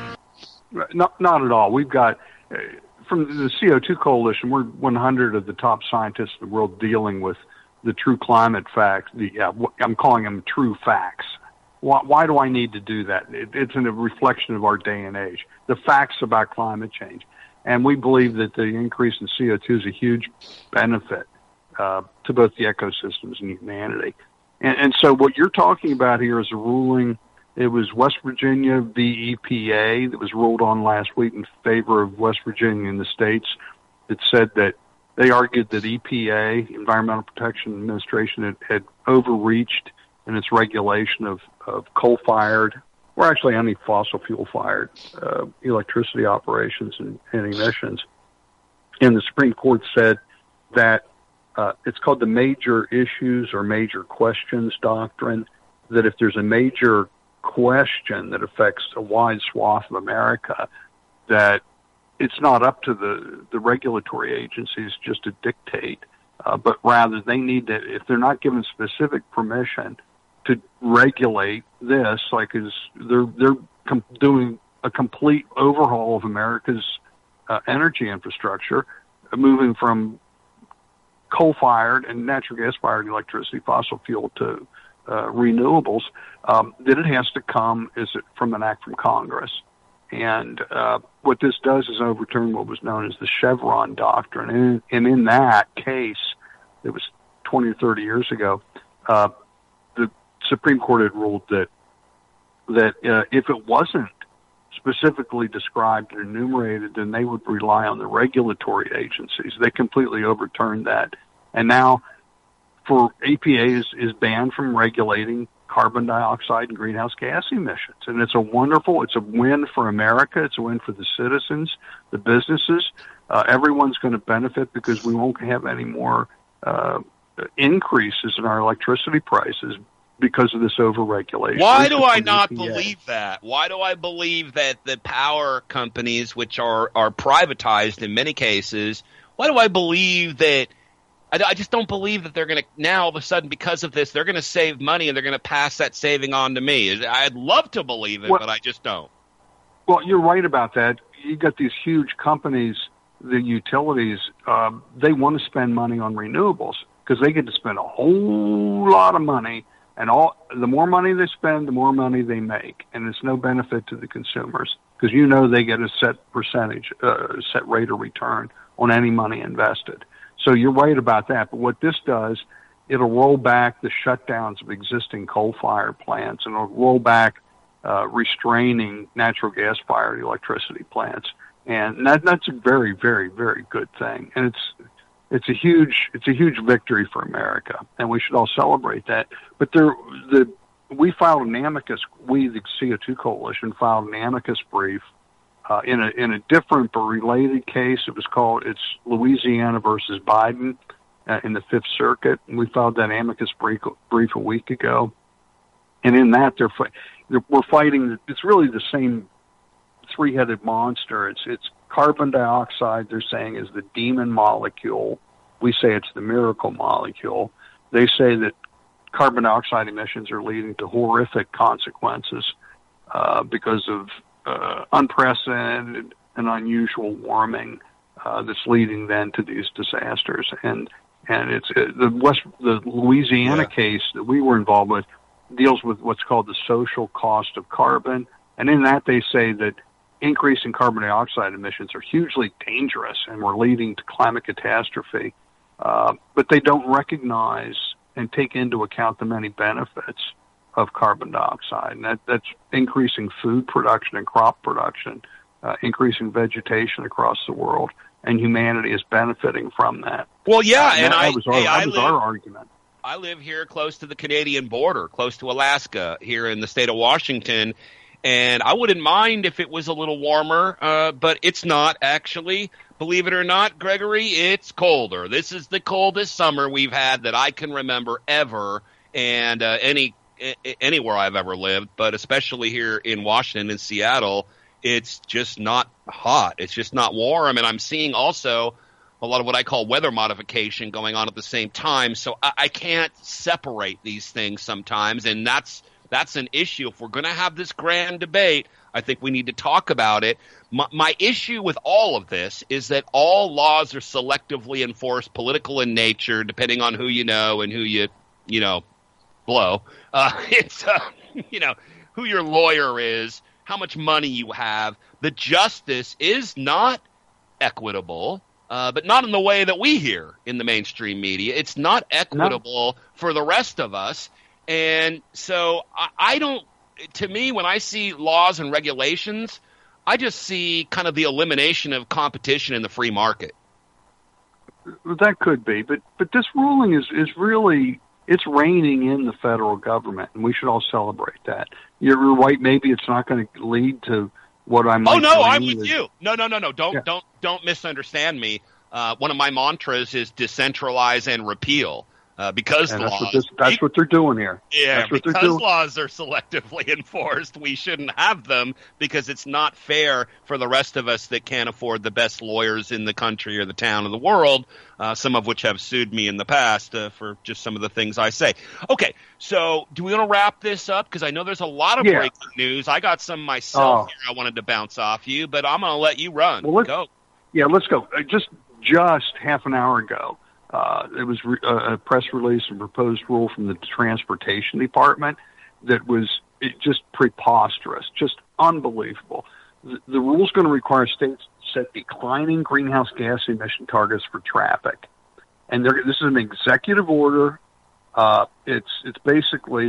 Not, not at all. We've got, uh, from the C O two Coalition, we're one hundred of the top scientists in the world dealing with the true climate facts. The, uh, I'm calling them true facts. Why, why do I need to do that? It, it's a reflection of our day and age. The facts about climate change. And we believe that the increase in C O two is a huge benefit uh, to both the ecosystems and humanity. And, and so what you're talking about here is a ruling. It was West Virginia v. E P A that was ruled on last week in favor of West Virginia and the states. It said that they argued that E P A, Environmental Protection Administration, had, had overreached in its regulation of, of coal-fired, or actually any fossil fuel-fired uh, electricity operations and, and emissions. And the Supreme Court said that uh, it's called the major issues or major questions doctrine, that if there's a major question that affects a wide swath of America, that it's not up to the, the regulatory agencies just to dictate, uh, but rather they need to, if they're not given specific permission to regulate this, like is they're they're com- doing a complete overhaul of America's uh, energy infrastructure, uh, moving from coal-fired and natural gas-fired electricity, fossil fuel, to uh, renewables, um, that it has to come is it from an act from Congress. And uh, what this does is overturn what was known as the Chevron doctrine. And, and in that case, it was twenty or thirty years ago, uh, the Supreme Court had ruled that that uh, if it wasn't specifically described and enumerated, then they would rely on the regulatory agencies. They completely overturned that. And now for A P A is, is banned from regulating carbon dioxide and greenhouse gas emissions. And it's a wonderful, it's a win for America. It's a win for the citizens, the businesses. Uh, everyone's going to benefit because we won't have any more uh, increases in our electricity prices because of this overregulation. Why do I not believe that? Why do I believe that the power companies, which are, are privatized in many cases, why do I believe that I, I just don't believe that they're going to now all of a sudden, because of this, they're going to save money and they're going to pass that saving on to me. I'd love to believe it, well, but I just don't. Well, you're right about that. You got these huge companies, the utilities, um, they want to spend money on renewables because they get to spend a whole lot of money, and all the more money they spend, the more money they make, and it's no benefit to the consumers because you know they get a set percentage, uh, set rate of return on any money invested. So you're right about that. But what this does, it'll roll back the shutdowns of existing coal-fired plants, and it'll roll back uh, restraining natural gas-fired electricity plants. And that, that's a very, very, very good thing. And it's it's a huge it's a huge victory for America, and we should all celebrate that. But there, the we filed an amicus. We, the C O two Coalition, filed an amicus brief uh, in a in a different but related case. It was called it's Louisiana versus Biden uh, in the Fifth Circuit. And we filed that amicus brief brief a week ago. And in that, they're, they're we're fighting. It's really the same three-headed monster. It's it's carbon dioxide, they're saying, is the demon molecule. We say it's the miracle molecule. They say that carbon dioxide emissions are leading to horrific consequences uh, because of uh, unprecedented and unusual warming uh, that's leading then to these disasters. And and it's uh, the West the Louisiana yeah. case that we were involved with deals with what's called the social cost of carbon. And in that, they say that increasing carbon dioxide emissions are hugely dangerous and we're leading to climate catastrophe. Uh, but they don't recognize and take into account the many benefits of carbon dioxide. And that, that's increasing food production and crop production, uh, increasing vegetation across the world, and humanity is benefiting from that. Well, yeah, uh, and that, I, that was, our, hey, that I was live, our argument. I live here close to the Canadian border, close to Alaska, here in the state of Washington. And I wouldn't mind if it was a little warmer, uh, but it's not actually. Believe it or not, Gregory, it's colder. This is the coldest summer we've had that I can remember ever, and uh, any anywhere I've ever lived, but especially here in Washington, in Seattle, it's just not hot. It's just not warm, and I'm seeing also a lot of what I call weather modification going on at the same time, so I, I can't separate these things sometimes, and that's That's an issue. If we're going to have this grand debate, I think we need to talk about it. My, my issue with all of this is that all laws are selectively enforced, political in nature, depending on who you know and who you, you know, blow. Uh, it's, uh, you know, who your lawyer is, how much money you have. The justice is not equitable, uh, but not in the way that we hear in the mainstream media. It's not equitable no. for the rest of us. And so I, I don't, to me, when I see laws and regulations, I just see kind of the elimination of competition in the free market. That could be, but but this ruling is, is really, it's reigning in the federal government, and we should all celebrate that. You're right, maybe it's not going to lead to what I might. Oh, no, I'm is, with you. No, no, no, no, don't, yeah. don't, don't misunderstand me. Uh, one of my mantras is decentralize and repeal. Uh, because and laws, that's, what, this, that's what they're doing here. Yeah, that's what because they're doing. laws are selectively enforced, we shouldn't have them because it's not fair for the rest of us that can't afford the best lawyers in the country or the town or the world, uh, some of which have sued me in the past uh, for just some of the things I say. Okay, so do we want to wrap this up? Because I know there's a lot of yeah. breaking news. I got some myself oh. here I wanted to bounce off you, but I'm going to let you run. Well, let's, go. Yeah, let's go. Just, just half an hour ago, Uh, it was re- uh, a press release and proposed rule from the Transportation Department that was it just preposterous, just unbelievable. The, the rule is going to require states to set declining greenhouse gas emission targets for traffic. And this is an executive order. Uh, it's it's basically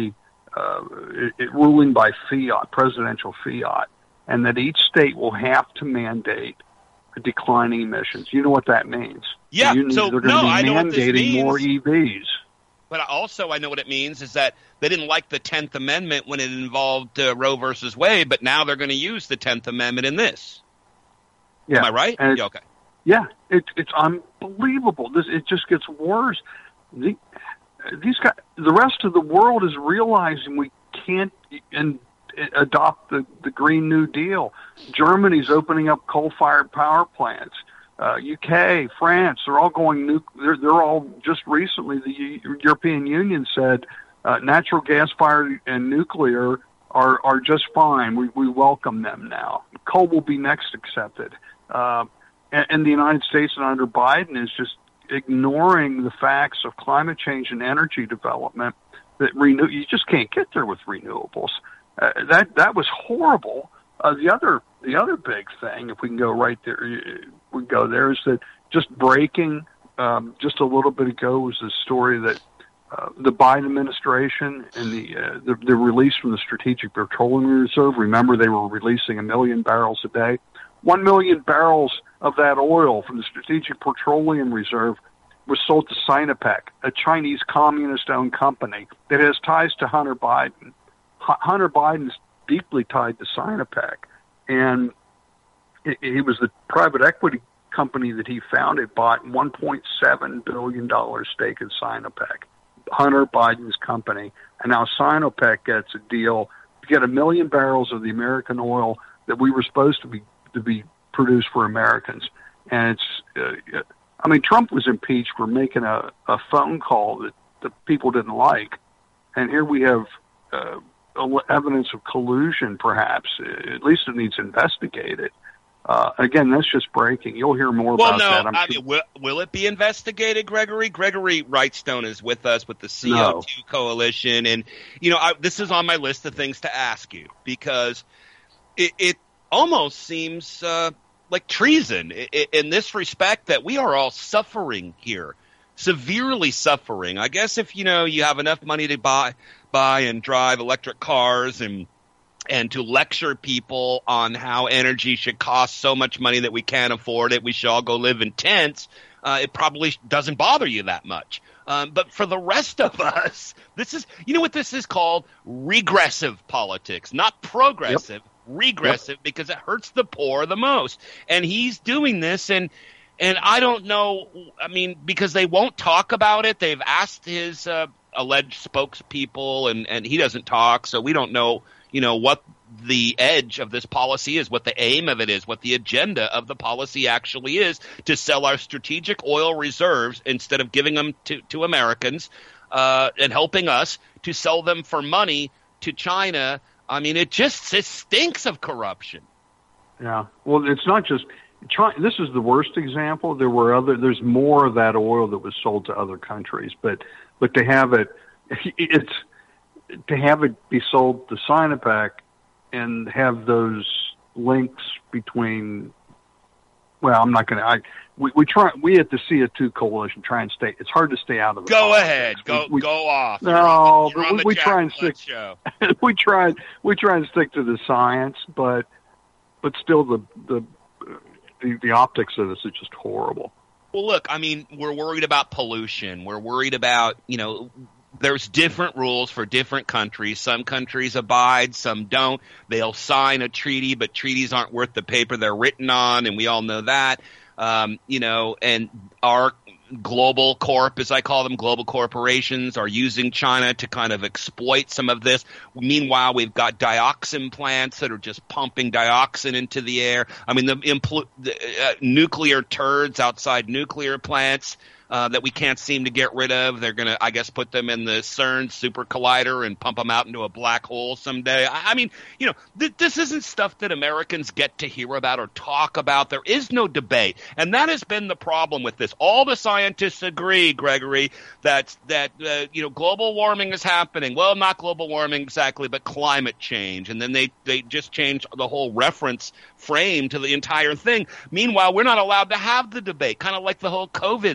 uh, it, it ruling by fiat, presidential fiat, and that each state will have to mandate declining emissions. You know what that means? Yeah, the unions, so they're going no, to be I know what this mandating means. more E Vs. But also, I know what it means is that they didn't like the tenth Amendment when it involved uh, Roe versus Wade, but now they're going to use the tenth Amendment in this. Yeah. Am I right? And Yeah, okay. Yeah, it, it's unbelievable. This it just gets worse. The, these guys, the rest of the world is realizing we can't and adopt the, the Green New Deal. Germany's opening up coal-fired power plants. Uh, U K, France, they're all going. Nu- they're, they're all just recently. The U- European Union said uh, natural gas-fired and nuclear are are just fine. We we welcome them now. Coal will be next accepted. Uh, and, and the United States under Biden is just ignoring the facts of climate change and energy development. That renew you just can't get there with renewables. Uh, that that was horrible. Uh, the other the other big thing, if we can go right there, we go there, is that just breaking um, just a little bit ago was the story that uh, the Biden administration and the, uh, the the release from the Strategic Petroleum Reserve. Remember, they were releasing a million barrels a day. One million barrels of that oil from the Strategic Petroleum Reserve was sold to Sinopec, a Chinese communist-owned company that has ties to Hunter Biden. H- Hunter Biden's deeply tied to Sinopec, and it, it was the private equity company that he founded bought one point seven billion dollars stake in Sinopec, Hunter Biden's company, and now Sinopec gets a deal to get a million barrels of the American oil that we were supposed to be to be produced for Americans. And it's, uh, I mean, Trump was impeached for making a, a phone call that the people didn't like, and here we have uh, evidence of collusion, perhaps. At least it needs investigated. Uh, again, that's just breaking. You'll hear more well, about no, that. I'm I sure. mean, will, will it be investigated, Gregory? Gregory Wrightstone is with us with the C O two No. Coalition. And, you know, I, this is on my list of things to ask you because it, it almost seems uh, like treason in, in this respect that we are all suffering here, severely suffering. I guess if, you know, you have enough money to buy, buy and drive electric cars and and to lecture people on how energy should cost so much money that we can't afford it, we should all go live in tents, uh, it probably doesn't bother you that much. Um, but for the rest of us, this is, you know what this is called? Regressive politics, not progressive, yep. regressive, yep. because it hurts the poor the most. And he's doing this, and and I don't know, I mean, because they won't talk about it. They've asked his uh, alleged spokespeople, and, and he doesn't talk, so we don't know, you know, what the edge of this policy is, what the aim of it is, what the agenda of the policy actually is, to sell our strategic oil reserves instead of giving them to, to Americans uh, and helping us to sell them for money to China. I mean, it just it stinks of corruption. Yeah. Well, it's not just China. This is the worst example. There were other. There's more of that oil that was sold to other countries, but but to have it, it's to have it be sold to Sinopec and have those links between. Well, I'm not going to. We we try. We at the C O two Coalition try and stay. It's hard to stay out of the. Go politics. ahead. Go we, we, go off. No, you're on the, you're but on we, the we Jack try and Blood stick. Show. we try. We try and stick to the science, but but still the the the, the optics of this is just horrible. Well, look, I mean, we're worried about pollution. We're worried about, you know, there's different rules for different countries. Some countries abide, some don't. They'll sign a treaty, but treaties aren't worth the paper they're written on, and we all know that. Um, you know, and our global corp, as I call them, global corporations, are using China to kind of exploit some of this. Meanwhile, we've got dioxin plants that are just pumping dioxin into the air. I mean, the, impl- the uh, nuclear turds outside nuclear plants uh, that we can't seem to get rid of. They're going to, I guess, put them in the CERN super collider and pump them out into a black hole someday. I, I mean, you know, th- this isn't stuff that Americans get to hear about or talk about. There is no debate. And that has been the problem with this. All the scientists agree, Gregory, that, that uh, you know, global warming is happening. Well, not global warming exactly, but climate change. And then they, they just changed the whole reference frame to the entire thing. Meanwhile, we're not allowed to have the debate, kind of like the whole COVID thing.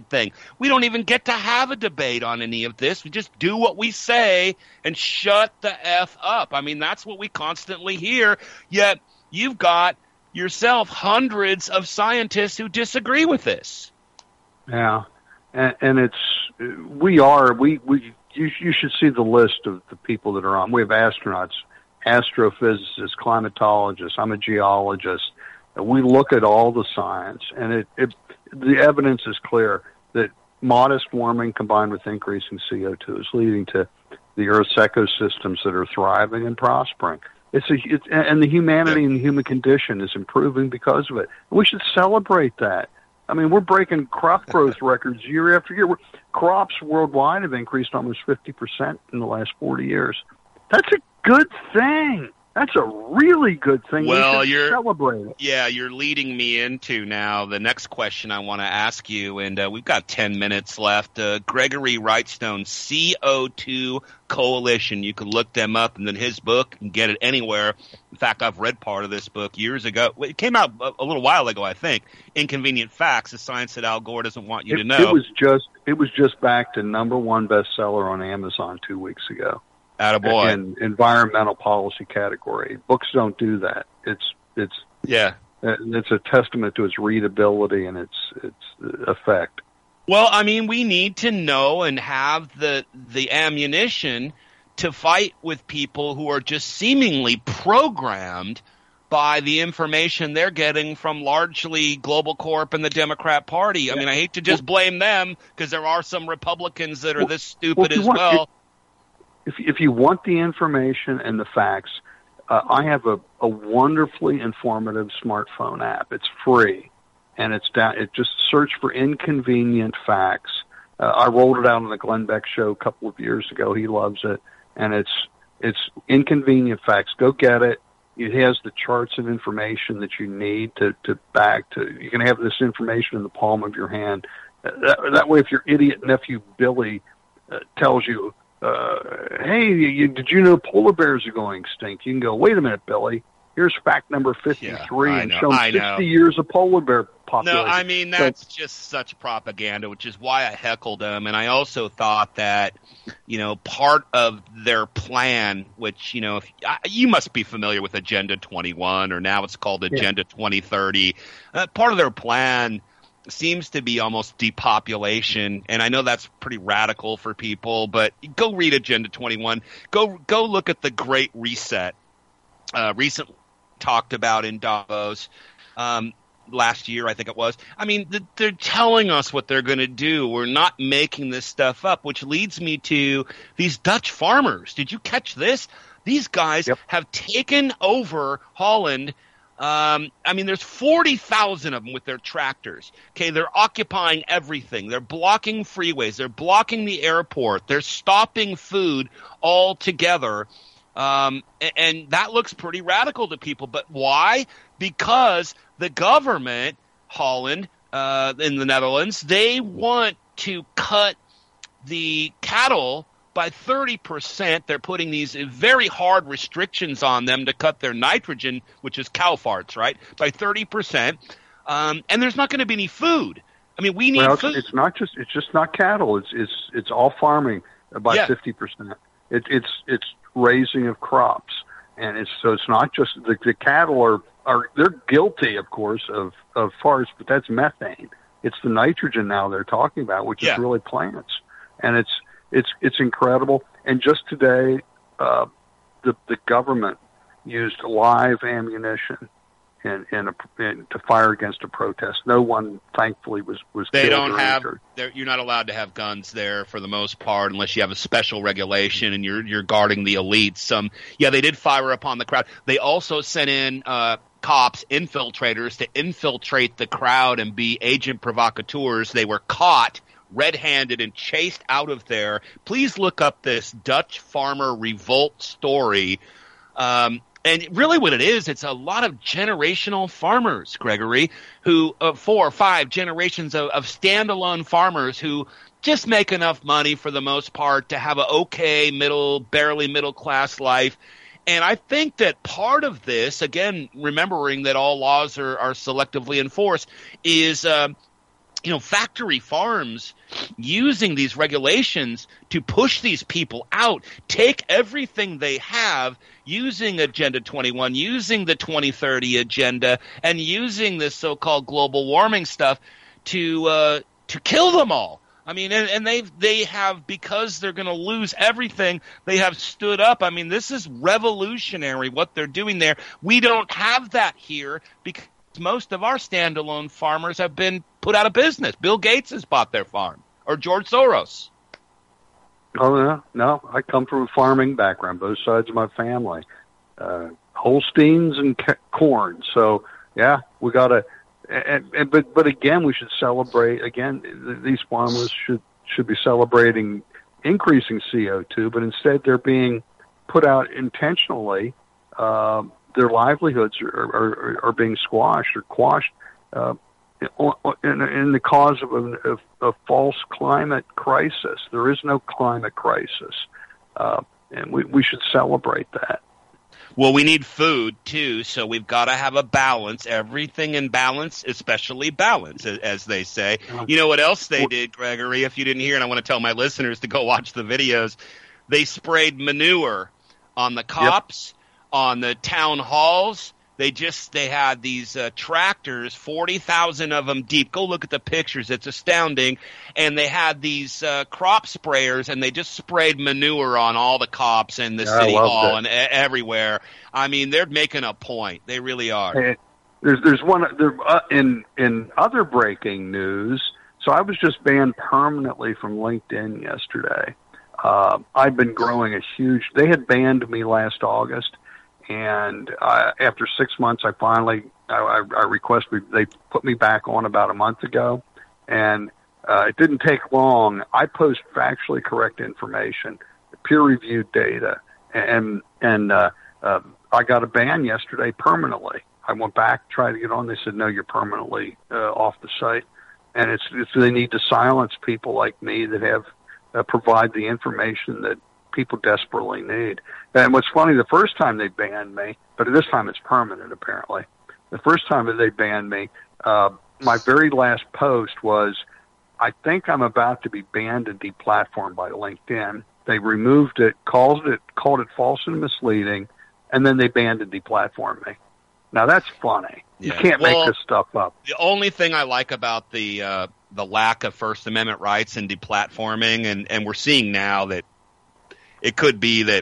we don't even get to have a debate on any of this. We just do what we say and shut the F up. I mean, that's what we constantly hear, yet you've got yourself hundreds of scientists who disagree with this. Yeah, and, and it's we are we we you you should see the list of the people that are on. We have astronauts, astrophysicists, climatologists. I'm a geologist. We look at all the science, and it, it the evidence is clear that modest warming combined with increasing C O two is leading to the Earth's ecosystems that are thriving and prospering. It's a it's, and the humanity and the human condition is improving because of it. We should celebrate that. I mean, we're breaking crop growth records year after year. We're, crops worldwide have increased almost fifty percent in the last forty years. That's a good thing. That's a really good thing. Well, we should you're celebrate it. Yeah, you're leading me into now the next question I want to ask you, and uh, we've got ten minutes left. Uh, Gregory Wrightstone, C O two Coalition. You can look them up, and then his book, and get it anywhere. In fact, I've read part of this book years ago. It came out a, a little while ago, I think. Inconvenient Facts, the science that Al Gore doesn't want you it, to know. It was just it was just back to number one bestseller on Amazon two weeks ago. Attaboy. In environmental policy category. Books don't do that. It's it's yeah. It's a testament to its readability and its its effect. Well, I mean, we need to know and have the the ammunition to fight with people who are just seemingly programmed by the information they're getting from largely Global Corp and the Democrat Party. I mean, I hate to just blame them because there are some Republicans that are well, this stupid well, as want, well. If, if you want the information and the facts, uh, I have a, a wonderfully informative smartphone app. It's free, and it's down. It just search for Inconvenient Facts. Uh, I rolled it out on the Glenn Beck show a couple of years ago. He loves it, and it's it's Inconvenient Facts. Go get it. It has the charts and information that you need to to back to. You can have this information in the palm of your hand. Uh, that, that way, if your idiot nephew Billy uh, tells you, Uh, hey, you, did you know polar bears are going extinct? You can go, wait a minute, Billy. Here's fact number fifty-three, yeah, and know, show them I sixty know. years of polar bear population. No, I mean, that's so, just such propaganda, which is why I heckled them. And I also thought that, you know, part of their plan, which, you know, if, I, you must be familiar with Agenda twenty-one, or now it's called Agenda yeah. twenty thirty. Uh, part of their plan seems to be almost depopulation, and I know that's pretty radical for people, but go read Agenda twenty-one. Go go look at the Great Reset, uh, recently talked about in Davos um, last year, I think it was. I mean, th- they're telling us what they're going to do. We're not making this stuff up, which leads me to these Dutch farmers. Did you catch this? These guys yep. have taken over Holland. Um, I mean, there's forty thousand of them with their tractors. Okay, they're occupying everything. They're blocking freeways. They're blocking the airport. They're stopping food altogether. Um, and, and that looks pretty radical to people. But why? Because the government, Holland, uh, in the Netherlands, they want to cut the cattle by thirty percent. They're putting these very hard restrictions on them to cut their nitrogen, which is cow farts, right, by thirty percent. Um, and there's not going to be any food. I mean, we need well, food. It's not just it's just not cattle. It's it's it's all farming by yeah. fifty percent. It, it's it's raising of crops, and it's so it's not just the, the cattle are are they're guilty, of course, of of farts, but that's methane. It's the nitrogen now they're talking about, which yeah. is really plants, and it's. It's it's incredible. And just today, uh, the the government used live ammunition in, in, a, in to fire against a protest. No one, thankfully, was was They killed don't or have. injured. You're not allowed to have guns there for the most part, unless you have a special regulation and you're you're guarding the elites. Um, yeah, they did fire upon the crowd. They also sent in uh, cops, infiltrators, to infiltrate the crowd and be agent provocateurs. They were caught red-handed and chased out of there. Please look up this Dutch farmer revolt story. Um, and really what it is, it's a lot of generational farmers, Gregory, who uh, four or five generations of, of standalone farmers who just make enough money for the most part to have an okay middle, barely middle-class life. And I think that part of this, again, remembering that all laws are, are selectively enforced, is uh, – you know, factory farms using these regulations to push these people out, take everything they have, using Agenda twenty-one, using the twenty thirty agenda, and using this so-called global warming stuff to uh, to kill them all. I mean, and, and they they have, because they're going to lose everything, they have stood up. I mean, this is revolutionary what they're doing there. We don't have that here because most of our standalone farmers have been put out of business. Bill Gates has bought their farm, or George Soros. Oh, no, no. I come from a farming background, both sides of my family. Uh, Holsteins and ca- corn. So, yeah, we got to... And, and but but again, we should celebrate. Again, these farmers should should be celebrating increasing C O two, but instead they're being put out intentionally. Uh, their livelihoods are, are are being squashed or quashed uh, in, in the cause of a, of a false climate crisis. There is no climate crisis, uh, and we we should celebrate that. Well, we need food, too, so we've got to have a balance. Everything in balance, especially balance, as they say. You know what else they did, Gregory, if you didn't hear, and I want to tell my listeners to go watch the videos. They sprayed manure on the cops, yep. on the town halls. They just they had these uh, tractors, forty thousand of them deep. Go look at the pictures. It's astounding. And they had these uh, crop sprayers, and they just sprayed manure on all the cops and the yeah, city hall it. and a- everywhere. I mean, they're making a point. They really are. Hey, there's there's one there, uh, in in other breaking news. So I was just banned permanently from LinkedIn yesterday. Uh, I've been growing a huge. They had banned me last August. And uh, after six months, I finally I, I requested they put me back on about a month ago, and uh, it didn't take long. I post factually correct information, peer-reviewed data, and and uh, uh, I got a ban yesterday permanently. I went back, tried to get on. They said no, you're permanently uh, off the site, and it's, it's they need to silence people like me that have uh, provide the information that people desperately need. And what's funny, the first time they banned me, but this time it's permanent apparently. The first time that they banned me, uh, my very last post was, I think I'm about to be banned and deplatformed by LinkedIn. They removed it, called it, called it false and misleading, and then they banned and deplatformed me. Now that's funny. Yeah. You can't well, make this stuff up. The only thing I like about the uh, the lack of First Amendment rights and deplatforming, and, and we're seeing now that it could be that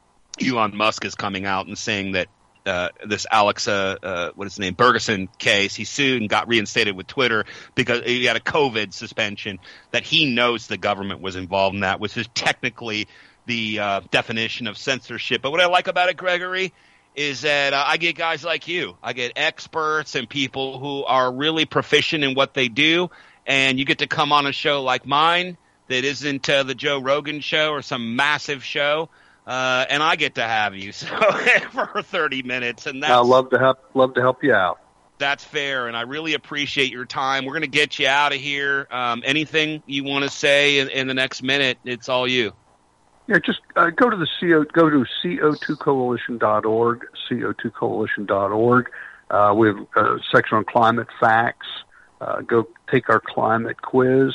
Elon Musk is coming out and saying that uh, this Alexa, uh, what is his name, Ferguson case, he sued and got reinstated with Twitter because he had a COVID suspension, that he knows the government was involved in that, which is technically the uh, definition of censorship. But what I like about it, Gregory, is that uh, I get guys like you. I get experts and people who are really proficient in what they do, and you get to come on a show like mine that isn't uh, the Joe Rogan show or some massive show, uh, and I get to have you so for thirty minutes. And that's, I love to help. Love to help you out. That's fair, and I really appreciate your time. We're going to get you out of here. Um, anything you want to say in, in the next minute? It's all you. Yeah, just uh, go to the C O, go to C O two coalition dot org, C O two coalition dot org. Uh, we have a section on climate facts. Uh, go take our climate quiz.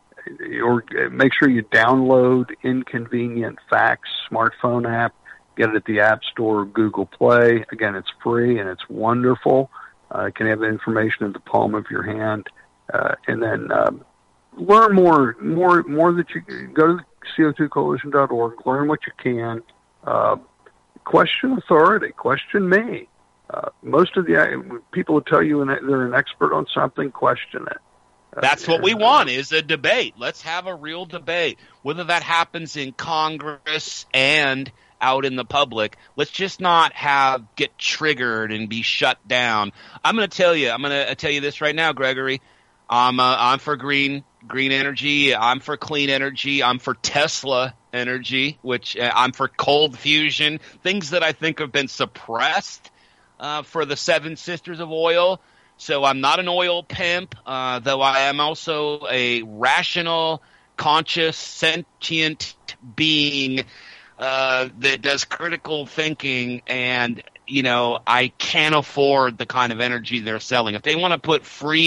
Or make sure you download Inconvenient Facts smartphone app. Get it at the App Store or Google Play. Again, it's free and it's wonderful. Uh, you can have the information in the palm of your hand, uh, and then um, learn more, more, more that you go to C O two coalition dot org. Learn what you can. Uh, question authority. Question me. Uh, most of the people will tell you they're an expert on something. Question it. That's what we want, is a debate. Let's have a real debate. Whether that happens in Congress and out in the public, let's just not have get triggered and be shut down. I'm going to tell you, I'm going to tell you this right now, Gregory. I'm uh, I'm for green green energy. I'm for clean energy. I'm for Tesla energy, which uh, I'm for cold fusion, things that I think have been suppressed uh, for the Seven Sisters of Oil. So I'm not an oil pimp, uh, though I am also a rational, conscious, sentient being uh, that does critical thinking. And, you know, I can't afford the kind of energy they're selling. If they want to put free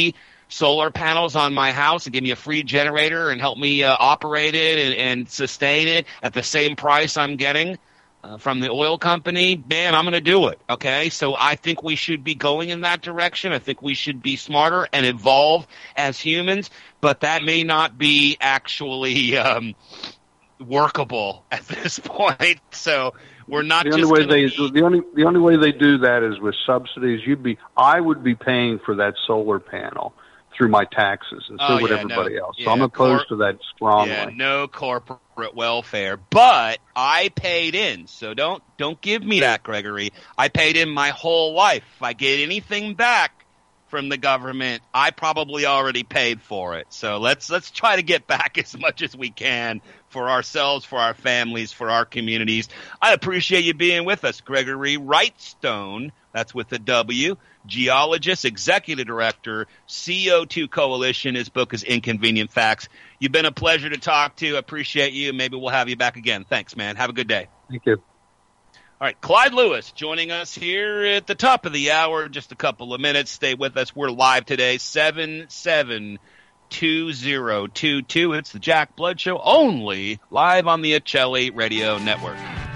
solar panels on my house and give me a free generator and help me uh, operate it and, and sustain it at the same price I'm getting uh, from the oil company, man, I'm going to do it, okay? So I think we should be going in that direction. I think we should be smarter and evolve as humans, but that may not be actually um, workable at this point. So we're not the just only way they be... the only the only way they do that is with subsidies. You'd be I would be paying for that solar panel through my taxes, and so Oh, would yeah, everybody no, else. So yeah, I'm opposed cor- to that strongly. Yeah, no corporate welfare. But I paid in, so don't don't give me that, Gregory. I paid in my whole life. If I get anything back from the government, I probably already paid for it. So let's let's try to get back as much as we can for ourselves, for our families, for our communities. I appreciate you being with us, Gregory Wrightstone. That's with a W. Geologist, Executive Director, C O two Coalition. His book is Inconvenient Facts. You've been a pleasure to talk to. Appreciate you. Maybe we'll have you back again. Thanks, man. Have a good day. Thank you. All right, Clyde Lewis joining us here at the top of the hour. Just a couple of minutes. Stay with us. We're live today, seven seven two zero two two. It's the Jack Blood Show, only live on the Acelli Radio Network.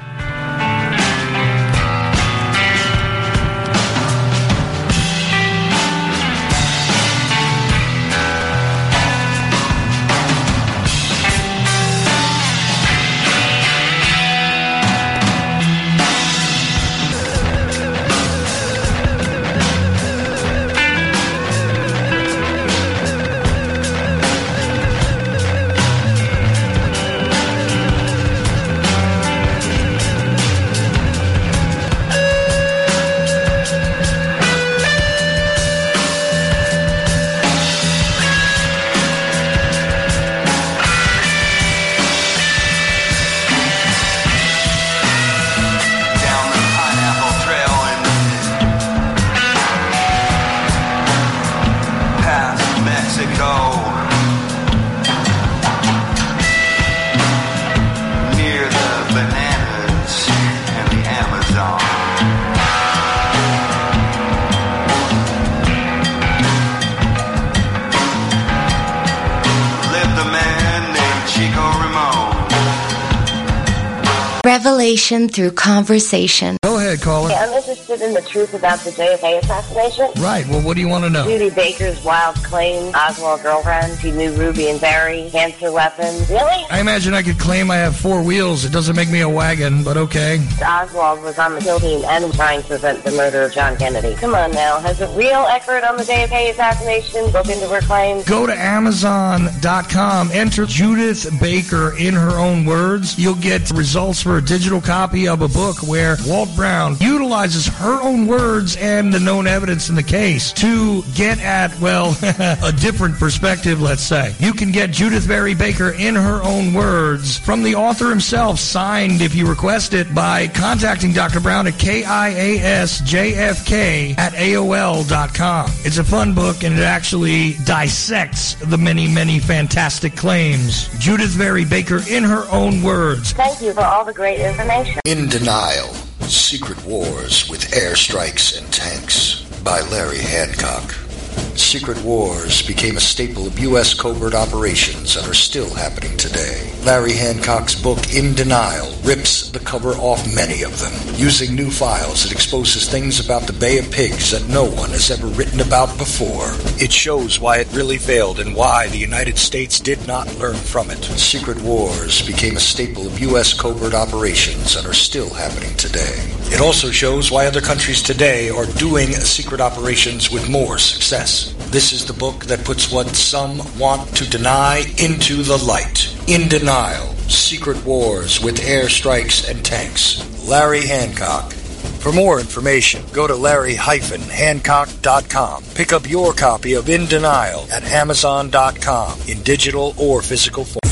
Revelation through conversation. Go ahead, caller. Hey, I'm interested in the truth about the J F K assassination. Right. Well, what do you want to know? Judy Baker's wild claim, Oswald girlfriend, she knew Ruby and Barry, cancer weapons. Really? I imagine I could claim I have four wheels. It doesn't make me a wagon, but okay. Oswald was on the kill team and trying to prevent the murder of John Kennedy. Come on now. Has a real expert on the J F K assassination looked into her claims? Go to Amazon dot com, enter Judith Baker in her own words. You'll get results for a digital copy of a book where Walt Brown utilizes her own words and the known evidence in the case to get at, well, a different perspective, let's say. You can get Judith Barry Baker in her own words from the author himself, signed if you request it, by contacting Doctor Brown at K I A S J F K at A O L dot com. It's a fun book, and it actually dissects the many, many fantastic claims. Judith Barry Baker in her own words. Thank you for all the great information. In Denial, Secret Wars with Airstrikes and Tanks by Larry Hancock. Secret wars became a staple of U S covert operations and are still happening today. Larry Hancock's book, In Denial, rips the cover off many of them. Using new files, it exposes things about the Bay of Pigs that no one has ever written about before. It shows why it really failed and why the United States did not learn from it. Secret wars became a staple of U S covert operations and are still happening today. It also shows why other countries today are doing secret operations with more success. This is the book that puts what some want to deny into the light. In Denial, Secret Wars with Airstrikes and Tanks. Larry Hancock. For more information, go to larry dash hancock dot com. Pick up your copy of In Denial at amazon dot com in digital or physical form.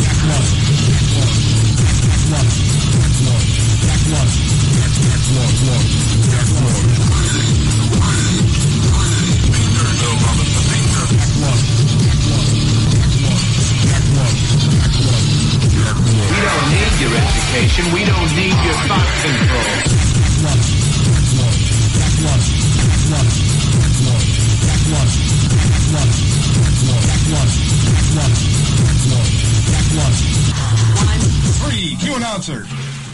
We don't need your thought control. Three, Q announcer.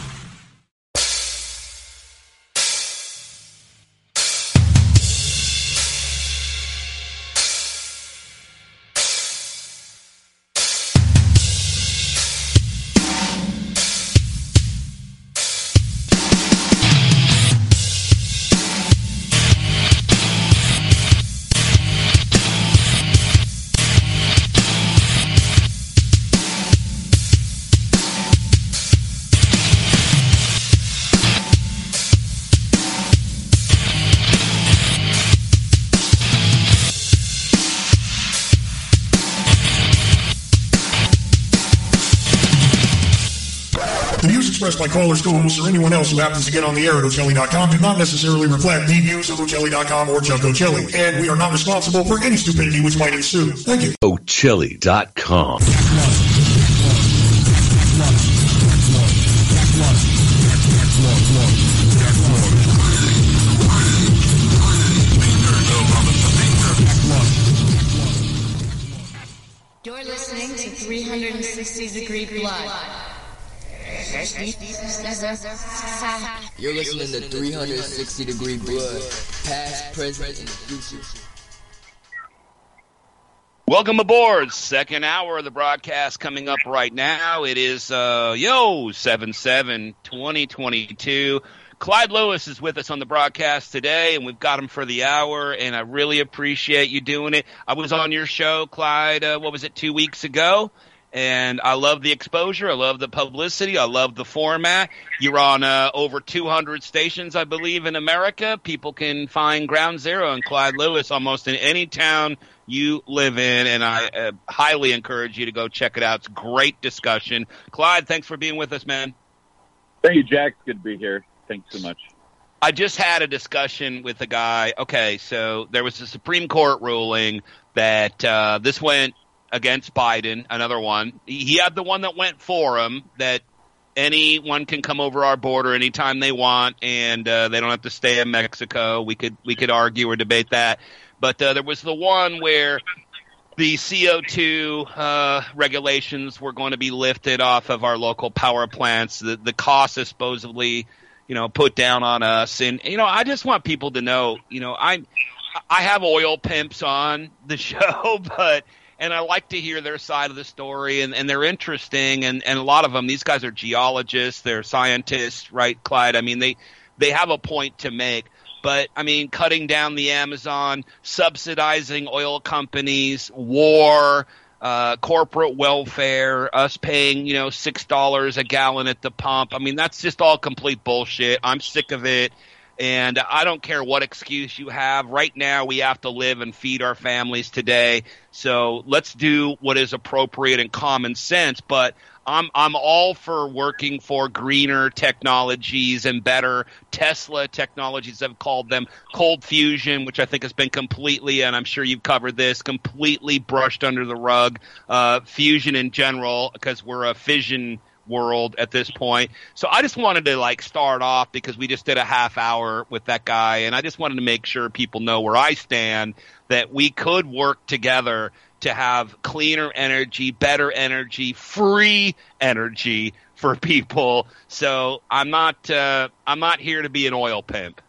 The views expressed by callers, co-hosts, or anyone else who happens to get on the air at Ocelli dot com do not necessarily reflect the views of Ocelli dot com or Chuck Ocelli, and we are not responsible for any stupidity which might ensue. Thank you. Ocelli dot com. You're listening to three sixty Degree Blood. You're listening to three sixty Degree Blood, past, present, and future. Welcome aboard. Second hour of the broadcast coming up right now. It is, uh, yo, seven seven twenty twenty-two. Clyde Lewis is with us on the broadcast today, and we've got him for the hour, and I really appreciate you doing it. I was on your show, Clyde, uh, what was it, two weeks ago? And I love the exposure. I love the publicity. I love the format. You're on uh, over two hundred stations, I believe, in America. People can find Ground Zero and Clyde Lewis almost in any town you live in, and I uh, highly encourage you to go check it out. It's a great discussion. Clyde, thanks for being with us, man. Thank you, Jack. Good to be here. Thanks so much. I just had a discussion with a guy. Okay, so there was a Supreme Court ruling that uh, this went against Biden, another one. He had the one that went for him, that anyone can come over our border anytime they want, and uh, they don't have to stay in Mexico. We could we could argue or debate that. But uh, there was the one where the C O two uh, regulations were going to be lifted off of our local power plants. The, the cost is supposedly, you know, put down on us. And, you know, I just want people to know, you know, I I have oil pimps on the show, but – and I like to hear their side of the story, and, and they're interesting, and, and a lot of them, these guys are geologists, they're scientists, right, Clyde? I mean, they, they have a point to make. But, I mean, cutting down the Amazon, subsidizing oil companies, war, uh, corporate welfare, us paying, you know, six dollars a gallon at the pump. I mean, that's just all complete bullshit. I'm sick of it. And I don't care what excuse you have. Right now, we have to live and feed our families today. So let's do what is appropriate and common sense. But I'm I'm all for working for greener technologies and better. Tesla technologies, I've called them cold fusion, which I think has been completely, and I'm sure you've covered this, completely brushed under the rug. Uh, fusion in general, because we're a fission world at this point. So I just wanted to like start off because we just did a half hour with that guy, and I just wanted to make sure people know where I stand, that we could work together to have cleaner energy, better energy, free energy for people. So I'm not uh, I'm not here to be an oil pimp.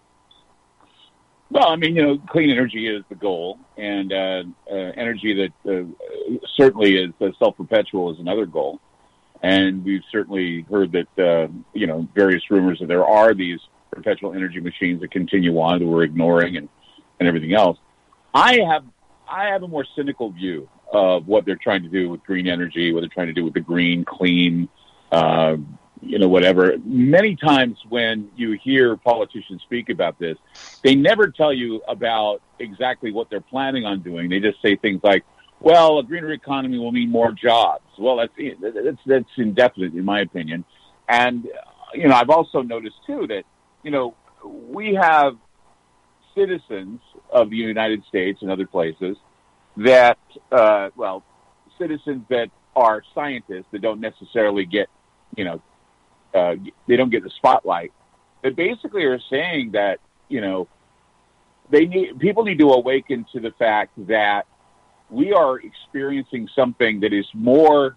Well, I mean, you know, clean energy is the goal, and uh, uh, energy that uh, certainly is uh, self-perpetual is another goal. And we've certainly heard that, uh, you know, various rumors that there are these perpetual energy machines that continue on that we're ignoring and, and everything else. I have I have a more cynical view of what they're trying to do with green energy, what they're trying to do with the green, clean, uh, you know, whatever. Many times when you hear politicians speak about this, they never tell you about exactly what they're planning on doing. They just say things like, well, a greener economy will mean more jobs. Well, that's that's that's indefinite, in my opinion. And you know, I've also noticed too that you know we have citizens of the United States and other places that, uh, well, citizens that are scientists that don't necessarily get, you know, uh, they don't get the spotlight. That basically are saying that you know they need people need to awaken to the fact that we are experiencing something that is more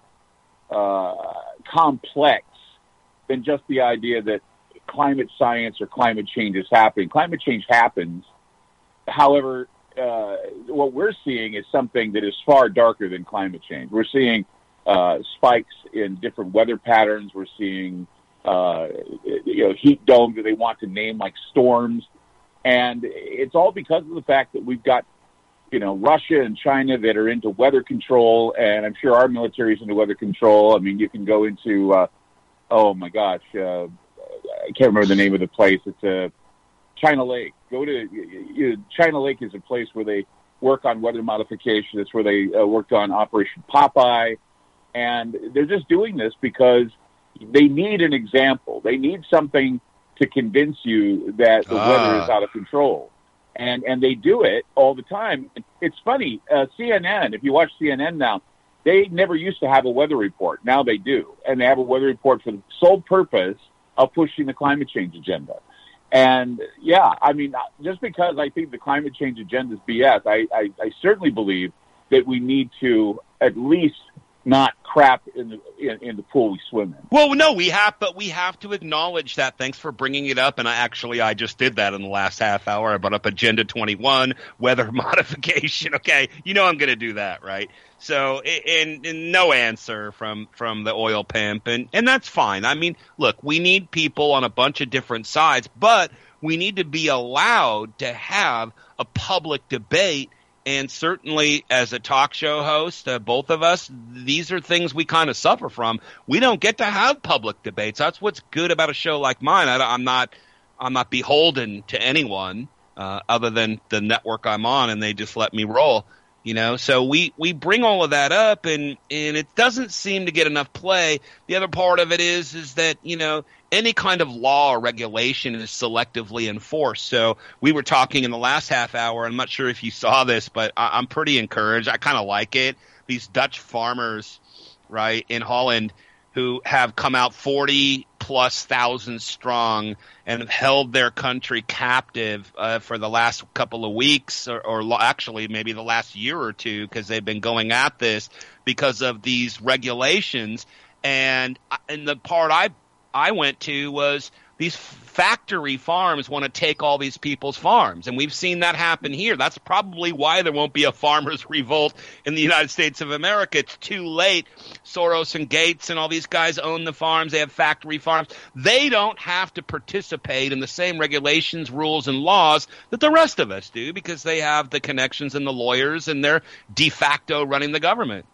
uh, complex than just the idea that climate science or climate change is happening. Climate change happens. However, uh, what we're seeing is something that is far darker than climate change. We're seeing uh, spikes in different weather patterns. We're seeing uh, you know, heat domes that they want to name like storms. And it's all because of the fact that we've got, you know, Russia and China that are into weather control, and I'm sure our military is into weather control. I mean, you can go into, uh, oh my gosh, uh, I can't remember the name of the place. It's uh, China Lake. Go to you know, China Lake is a place where they work on weather modification. It's where they uh, worked on Operation Popeye, and they're just doing this because they need an example. They need something to convince you that the ah. weather is out of control. And and they do it all the time. It's funny, uh, C N N, if you watch C N N now, they never used to have a weather report. Now they do. And they have a weather report for the sole purpose of pushing the climate change agenda. And, yeah, I mean, just because I think the climate change agenda is B S, I, I, I certainly believe that we need to at least not crap in the in, in the pool we swim in. Well, no, we have, but we have to acknowledge that. Thanks for bringing it up. And I actually, I just did that in the last half hour. I brought up Agenda twenty-one, weather modification. Okay, you know I'm going to do that, right? So, and, and no answer from from the oil pimp, and and that's fine. I mean, look, we need people on a bunch of different sides, but we need to be allowed to have a public debate. And certainly as a talk show host, uh, both of us, these are things we kind of suffer from. We don't get to have public debates. That's what's good about a show like mine. I, I'm not I'm not beholden to anyone uh, other than the network I'm on, and they just let me roll. You know, so we, we bring all of that up, and, and it doesn't seem to get enough play. The other part of it is is that, you know, any kind of law or regulation is selectively enforced. So we were talking in the last half hour, I'm not sure if you saw this, but I, I'm pretty encouraged. I kind of like it. These Dutch farmers, right, in Holland who have come out forty plus thousand strong and have held their country captive uh, for the last couple of weeks or, or lo- actually maybe the last year or two because they've been going at this because of these regulations. And and the part I I went to was these factory farms want to take all these people's farms. And we've seen that happen here. That's probably why there won't be a farmers' revolt in the United States of America. It's too late. Soros and Gates and all these guys own the farms. They have factory farms. They don't have to participate in the same regulations, rules, and laws that the rest of us do because they have the connections and the lawyers and they're de facto running the government.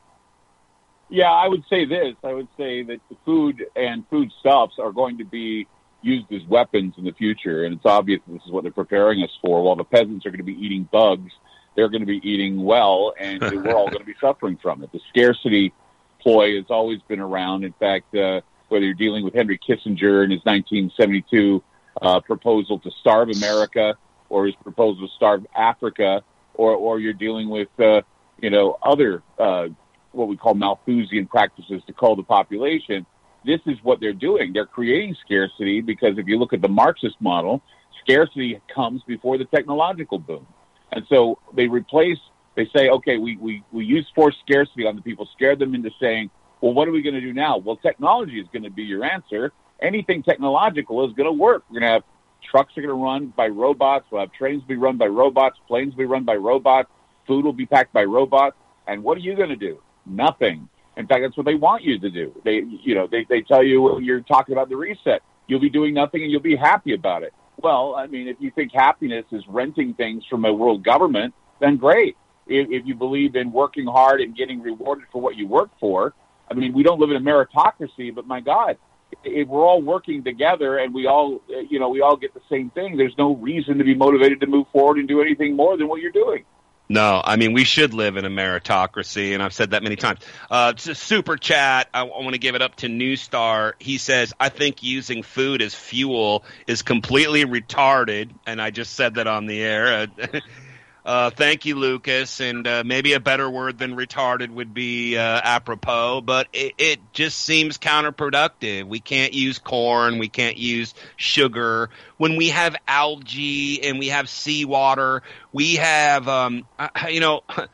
Yeah, I would say this. I would say that the food and foodstuffs are going to be used as weapons in the future, and it's obvious this is what they're preparing us for. While the peasants are going to be eating bugs, they're going to be eating well, and we're all going to be suffering from it. The scarcity ploy has always been around. In fact, uh, whether you're dealing with Henry Kissinger and his nineteen seventy-two uh, proposal to starve America, or his proposal to starve Africa, or, or you're dealing with, uh, you know, other uh what we call Malthusian practices to cull the population, this is what they're doing. They're creating scarcity because if you look at the Marxist model, scarcity comes before the technological boom. And so they replace, they say, okay, we, we, we use forced scarcity on the people, scare them into saying, well, what are we going to do now? Well, technology is going to be your answer. Anything technological is going to work. We're going to have trucks are going to run by robots. We'll have trains be run by robots. Planes will be run by robots. Food will be packed by robots. And what are you going to do? Nothing. In fact, that's what they want you to do. They, you know, they, they tell you when you're talking about the reset, you'll be doing nothing and you'll be happy about it. Well, I mean, if you think happiness is renting things from a world government, then great. If, if you believe in working hard and getting rewarded for what you work for, I mean, we don't live in a meritocracy, but my God, if we're all working together and we all, you know, we all get the same thing, there's no reason to be motivated to move forward and do anything more than what you're doing. No, I mean, we should live in a meritocracy, and I've said that many times. Uh, it's a super chat. I, I want to give it up to New Star. He says, I think using food as fuel is completely retarded, and I just said that on the air. Uh, uh, thank you, Lucas, and uh, maybe a better word than retarded would be uh, apropos, but it, it just seems counterproductive. We can't use corn. We can't use sugar. When we have algae and we have seawater, we have, um, you know,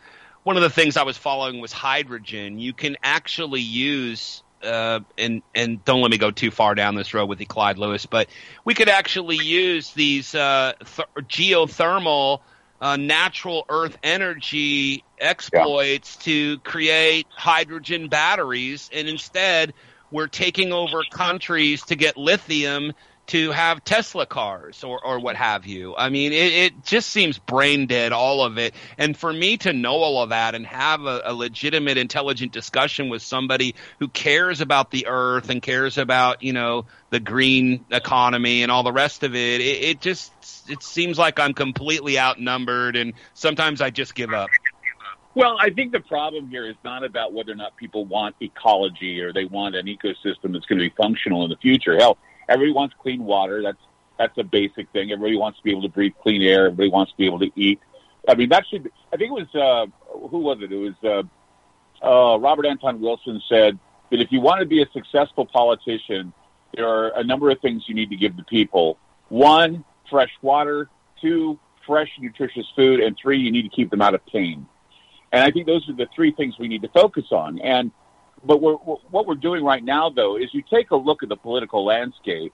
one of the things I was following was hydrogen. You can actually use, uh, and and don't let me go too far down this road with the Clyde Lewis, but we could actually use these uh, th- geothermal, uh, natural earth energy exploits yeah. to create hydrogen batteries, and instead we're taking over countries to get lithium to have Tesla cars or, or what have you. I mean, it, it just seems brain dead, all of it. And for me to know all of that and have a, a legitimate, intelligent discussion with somebody who cares about the earth and cares about, you know, the green economy and all the rest of it, it, it just it seems like I'm completely outnumbered, and sometimes I just give up. Well, I think the problem here is not about whether or not people want ecology or they want an ecosystem that's going to be functional in the future. Hell, everybody wants clean water. That's that's a basic thing. Everybody wants to be able to breathe clean air. Everybody wants to be able to eat. I mean, that should be, I think it was, uh, who was it? It was uh, uh, Robert Anton Wilson said that if you want to be a successful politician, there are a number of things you need to give the people. One, fresh water. Two, fresh, nutritious food. And three, you need to keep them out of pain. And I think those are the three things we need to focus on. And But we're, what we're doing right now, though, is you take a look at the political landscape,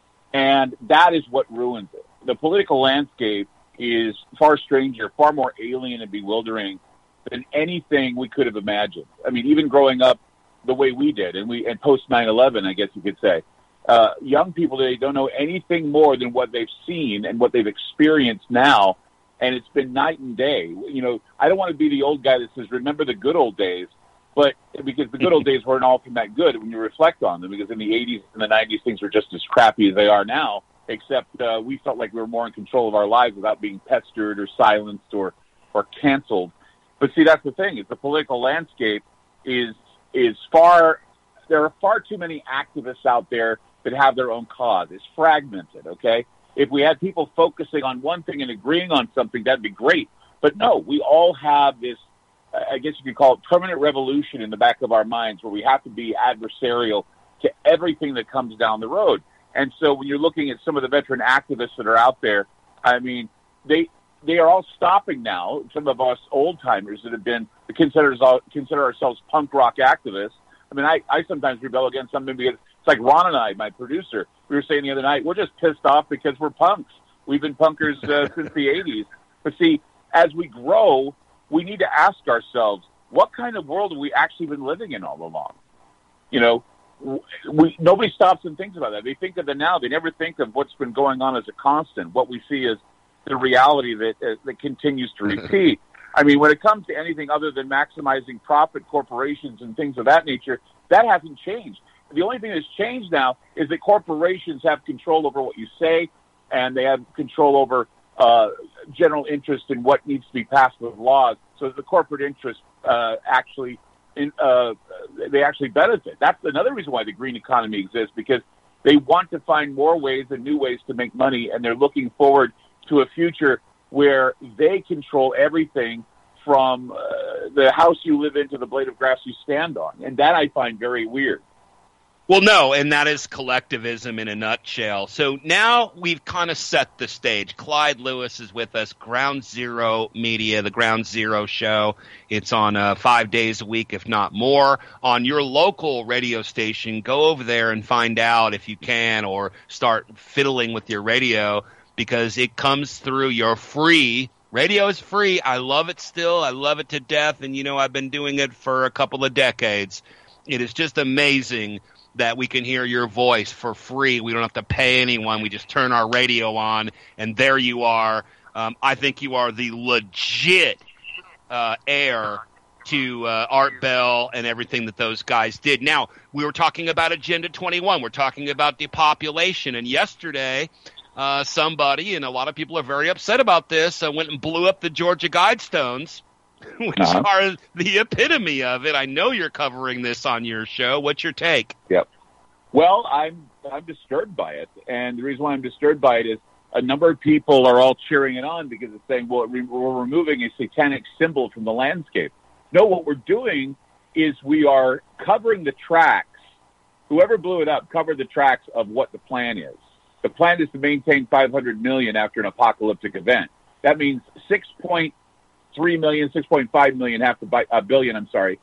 and that is what ruins it. The political landscape is far stranger, far more alien and bewildering than anything we could have imagined. I mean, even growing up the way we did, and we and post nine eleven, I guess you could say, uh, young people today don't know anything more than what they've seen and what they've experienced now, and it's been night and day. You know, I don't want to be the old guy that says, remember the good old days. But because the good old days weren't often that good when you reflect on them, because in the eighties and the nineties, things were just as crappy as they are now, except uh, we felt like we were more in control of our lives without being pestered or silenced or, or canceled. But see, that's the thing, is the political landscape is is far, there are far too many activists out there that have their own cause. It's fragmented, okay? If we had people focusing on one thing and agreeing on something, that'd be great. But no, we all have this, I guess you could call it permanent revolution in the back of our minds, where we have to be adversarial to everything that comes down the road. And so when you're looking at some of the veteran activists that are out there, I mean, they they are all stopping now. Some of us old timers that have been consider consider ourselves punk rock activists. I mean, I, I sometimes rebel against something because it's like Ron and I, my producer, we were saying the other night, we're just pissed off because we're punks. We've been punkers uh, since the eighties. But see, as we grow, we need to ask ourselves, what kind of world have we actually been living in all along? You know, we, nobody stops and thinks about that. They think of the now. They never think of what's been going on as a constant, what we see as the reality that uh, that continues to repeat. I mean, when it comes to anything other than maximizing profit, corporations and things of that nature, that hasn't changed. The only thing that's changed now is that corporations have control over what you say, and they have control over uh, general interest in what needs to be passed with laws. So the corporate interests uh, actually, in, uh, they actually benefit. That's another reason why the green economy exists, because they want to find more ways and new ways to make money, and they're looking forward to a future where they control everything from uh, the house you live in to the blade of grass you stand on. And that I find very weird. Well, no, and that is collectivism in a nutshell. So now we've kind of set the stage. Clyde Lewis is with us, Ground Zero Media, the Ground Zero Show. It's on uh, five days a week, if not more, on your local radio station. Go over there and find out if you can, or start fiddling with your radio, because it comes through your free. Radio is free. I love it still. I love it to death. And, you know, I've been doing it for a couple of decades. It is just amazing that we can hear your voice for free. We don't have to pay anyone. We just turn our radio on, and there you are. Um, I think you are the legit uh, heir to uh, Art Bell and everything that those guys did. Now, we were talking about Agenda twenty-one. We're talking about depopulation. And yesterday, uh, somebody, and a lot of people are very upset about this, uh, went and blew up the Georgia Guidestones, which uh-huh. are the epitome of it. I know you're covering this on your show. What's your take? Yep. Well, I'm I'm disturbed by it, and the reason why I'm disturbed by it is a number of people are all cheering it on because it's saying, well, we're removing a satanic symbol from the landscape. No, what we're doing is we are covering the tracks. Whoever blew it up covered the tracks of what the plan is. The plan is to maintain five hundred million after an apocalyptic event. That means six point three million, six point five million have to bite a uh, billion. I'm sorry,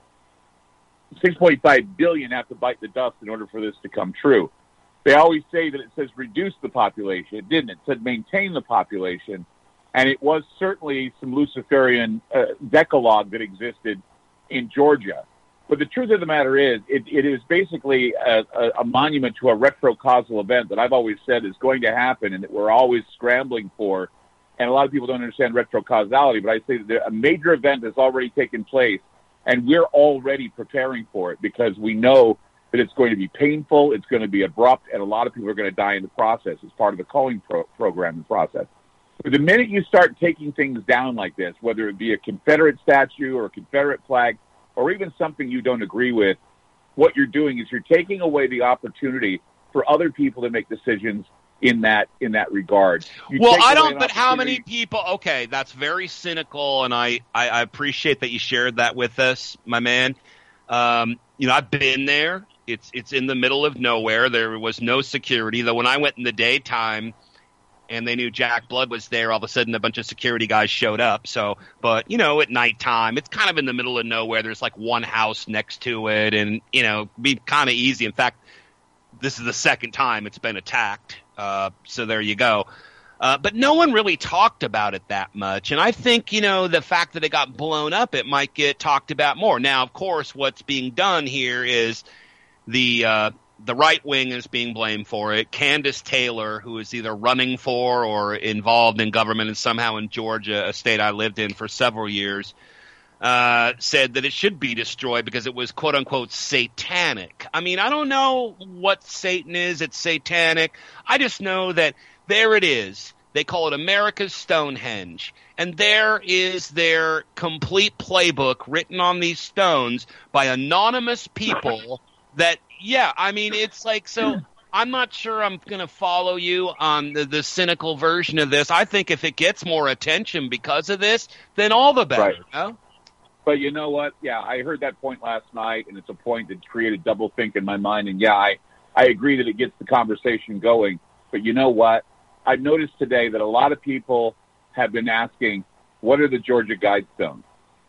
six point five billion have to bite the dust in order for this to come true. They always say that it says reduce the population. It didn't. It said maintain the population, and it was certainly some Luciferian uh, decalogue that existed in Georgia. But the truth of the matter is, it, it is basically a, a, a monument to a retrocausal event that I've always said is going to happen and that we're always scrambling for. And a lot of people don't understand retrocausality, but I say that a major event has already taken place, and we're already preparing for it because we know that it's going to be painful, it's going to be abrupt, and a lot of people are going to die in the process as part of the culling pro- program and process. But the minute you start taking things down like this, whether it be a Confederate statue or a Confederate flag, or even something you don't agree with, what you're doing is you're taking away the opportunity for other people to make decisions in that in that regard. You well, I don't, but how many people, okay, that's very cynical, and I, I, I appreciate that you shared that with us, my man. Um, you know, I've been there. It's it's in the middle of nowhere. There was no security, though when I went in the daytime, and they knew Jack Blood was there, all of a sudden a bunch of security guys showed up. So, but, you know, at nighttime, it's kind of in the middle of nowhere. There's like one house next to it and, you know, be kind of easy. In fact, this is the second time it's been attacked. Uh, so there you go. Uh, but no one really talked about it that much. And I think, you know, the fact that it got blown up, it might get talked about more. Now, of course, what's being done here is the, uh, the right wing is being blamed for it. Candace Taylor, who is either running for or involved in government and somehow in Georgia, a state I lived in for several years, uh, said that it should be destroyed because it was quote unquote satanic. I mean, I don't know what Satan is. It's satanic. I just know that there it is. They call it America's Stonehenge. And there is their complete playbook written on these stones by anonymous people that, yeah, I mean, it's like, so I'm not sure I'm going to follow you on the, the cynical version of this. I think if it gets more attention because of this, then all the better. Right. You know? But you know what? Yeah, I heard that point last night, and it's a point that created double think in my mind. And, yeah, I, I agree that it gets the conversation going. But you know what? I've noticed today that a lot of people have been asking, what are the Georgia Guidestones?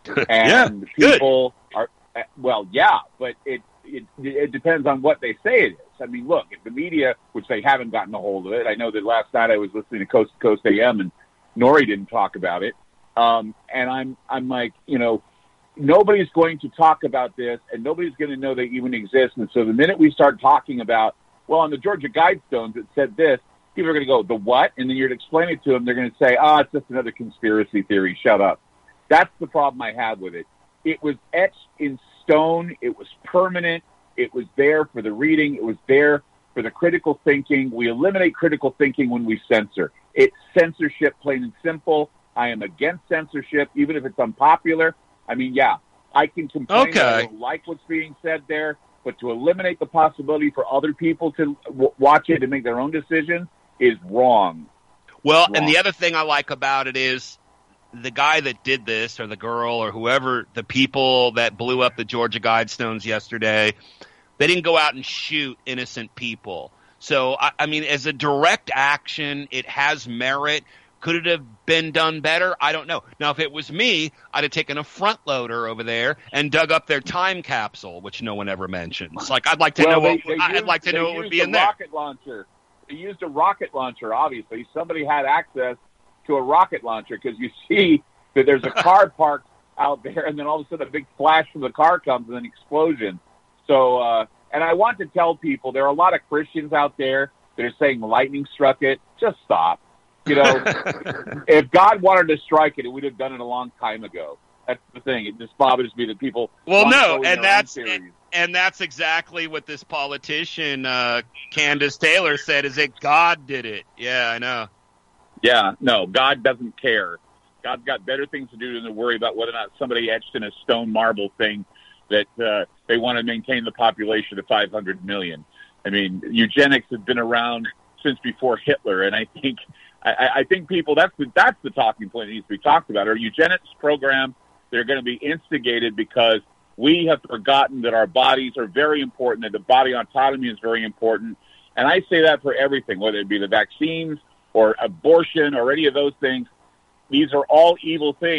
And yeah, people good. are, well, yeah, but it, It, it depends on what they say it is. I mean, look, if the media, which they haven't gotten a hold of it, I know that last night I was listening to Coast to Coast A M and Nori didn't talk about it. Um, and I'm, I'm like, you know, nobody's going to talk about this and nobody's going to know they even exist. And so the minute we start talking about, well, on the Georgia Guidestones, it said this, people are going to go, the what? And then you're going to explain it to them. They're going to say, oh, it's just another conspiracy theory. Shut up. That's the problem I have with it. It was etched in stone. It was permanent. It was there for the reading. It was there for the critical thinking. We eliminate critical thinking when we censor. It's censorship, plain and simple. I am against censorship, even if it's unpopular. I mean, yeah, I can complain okay. that I don't like what's being said there, but to eliminate the possibility for other people to w- watch it and make their own decisions is wrong. Well, wrong. And the other thing I like about it is the guy that did this, or the girl, or whoever, the people that blew up the Georgia Guidestones yesterday, they didn't go out and shoot innocent people. So, I, I mean, as a direct action, it has merit. Could it have been done better? I don't know. Now, if it was me, I'd have taken a front loader over there and dug up their time capsule, which no one ever mentions. Like, I'd like to well, know. They, what, they I'd used, like to know what would be in a there. Rocket launcher. They used a rocket launcher. Obviously, somebody had access to a rocket launcher because you see that there's a car parked out there, and then all of a sudden a big flash from the car comes and an explosion. So, uh, and I want to tell people there are a lot of Christians out there that are saying lightning struck it. Just stop. You know, if God wanted to strike it, it would have done it a long time ago. That's the thing. It just bothers me that people. Well, no, and that's and, and that's exactly what this politician, uh, Candace Taylor, said. Is that God did it? Yeah, I know. Yeah, no, God doesn't care. God's got better things to do than to worry about whether or not somebody etched in a stone marble thing that uh, they want to maintain the population of five hundred million. I mean, eugenics has been around since before Hitler, and I think I, I think people that's the that's the talking point that needs to be talked about. Our eugenics program, they're going to be instigated because we have forgotten that our bodies are very important, that the body autonomy is very important, and I say that for everything, whether it be the vaccines or abortion or any of those things. These are all evil things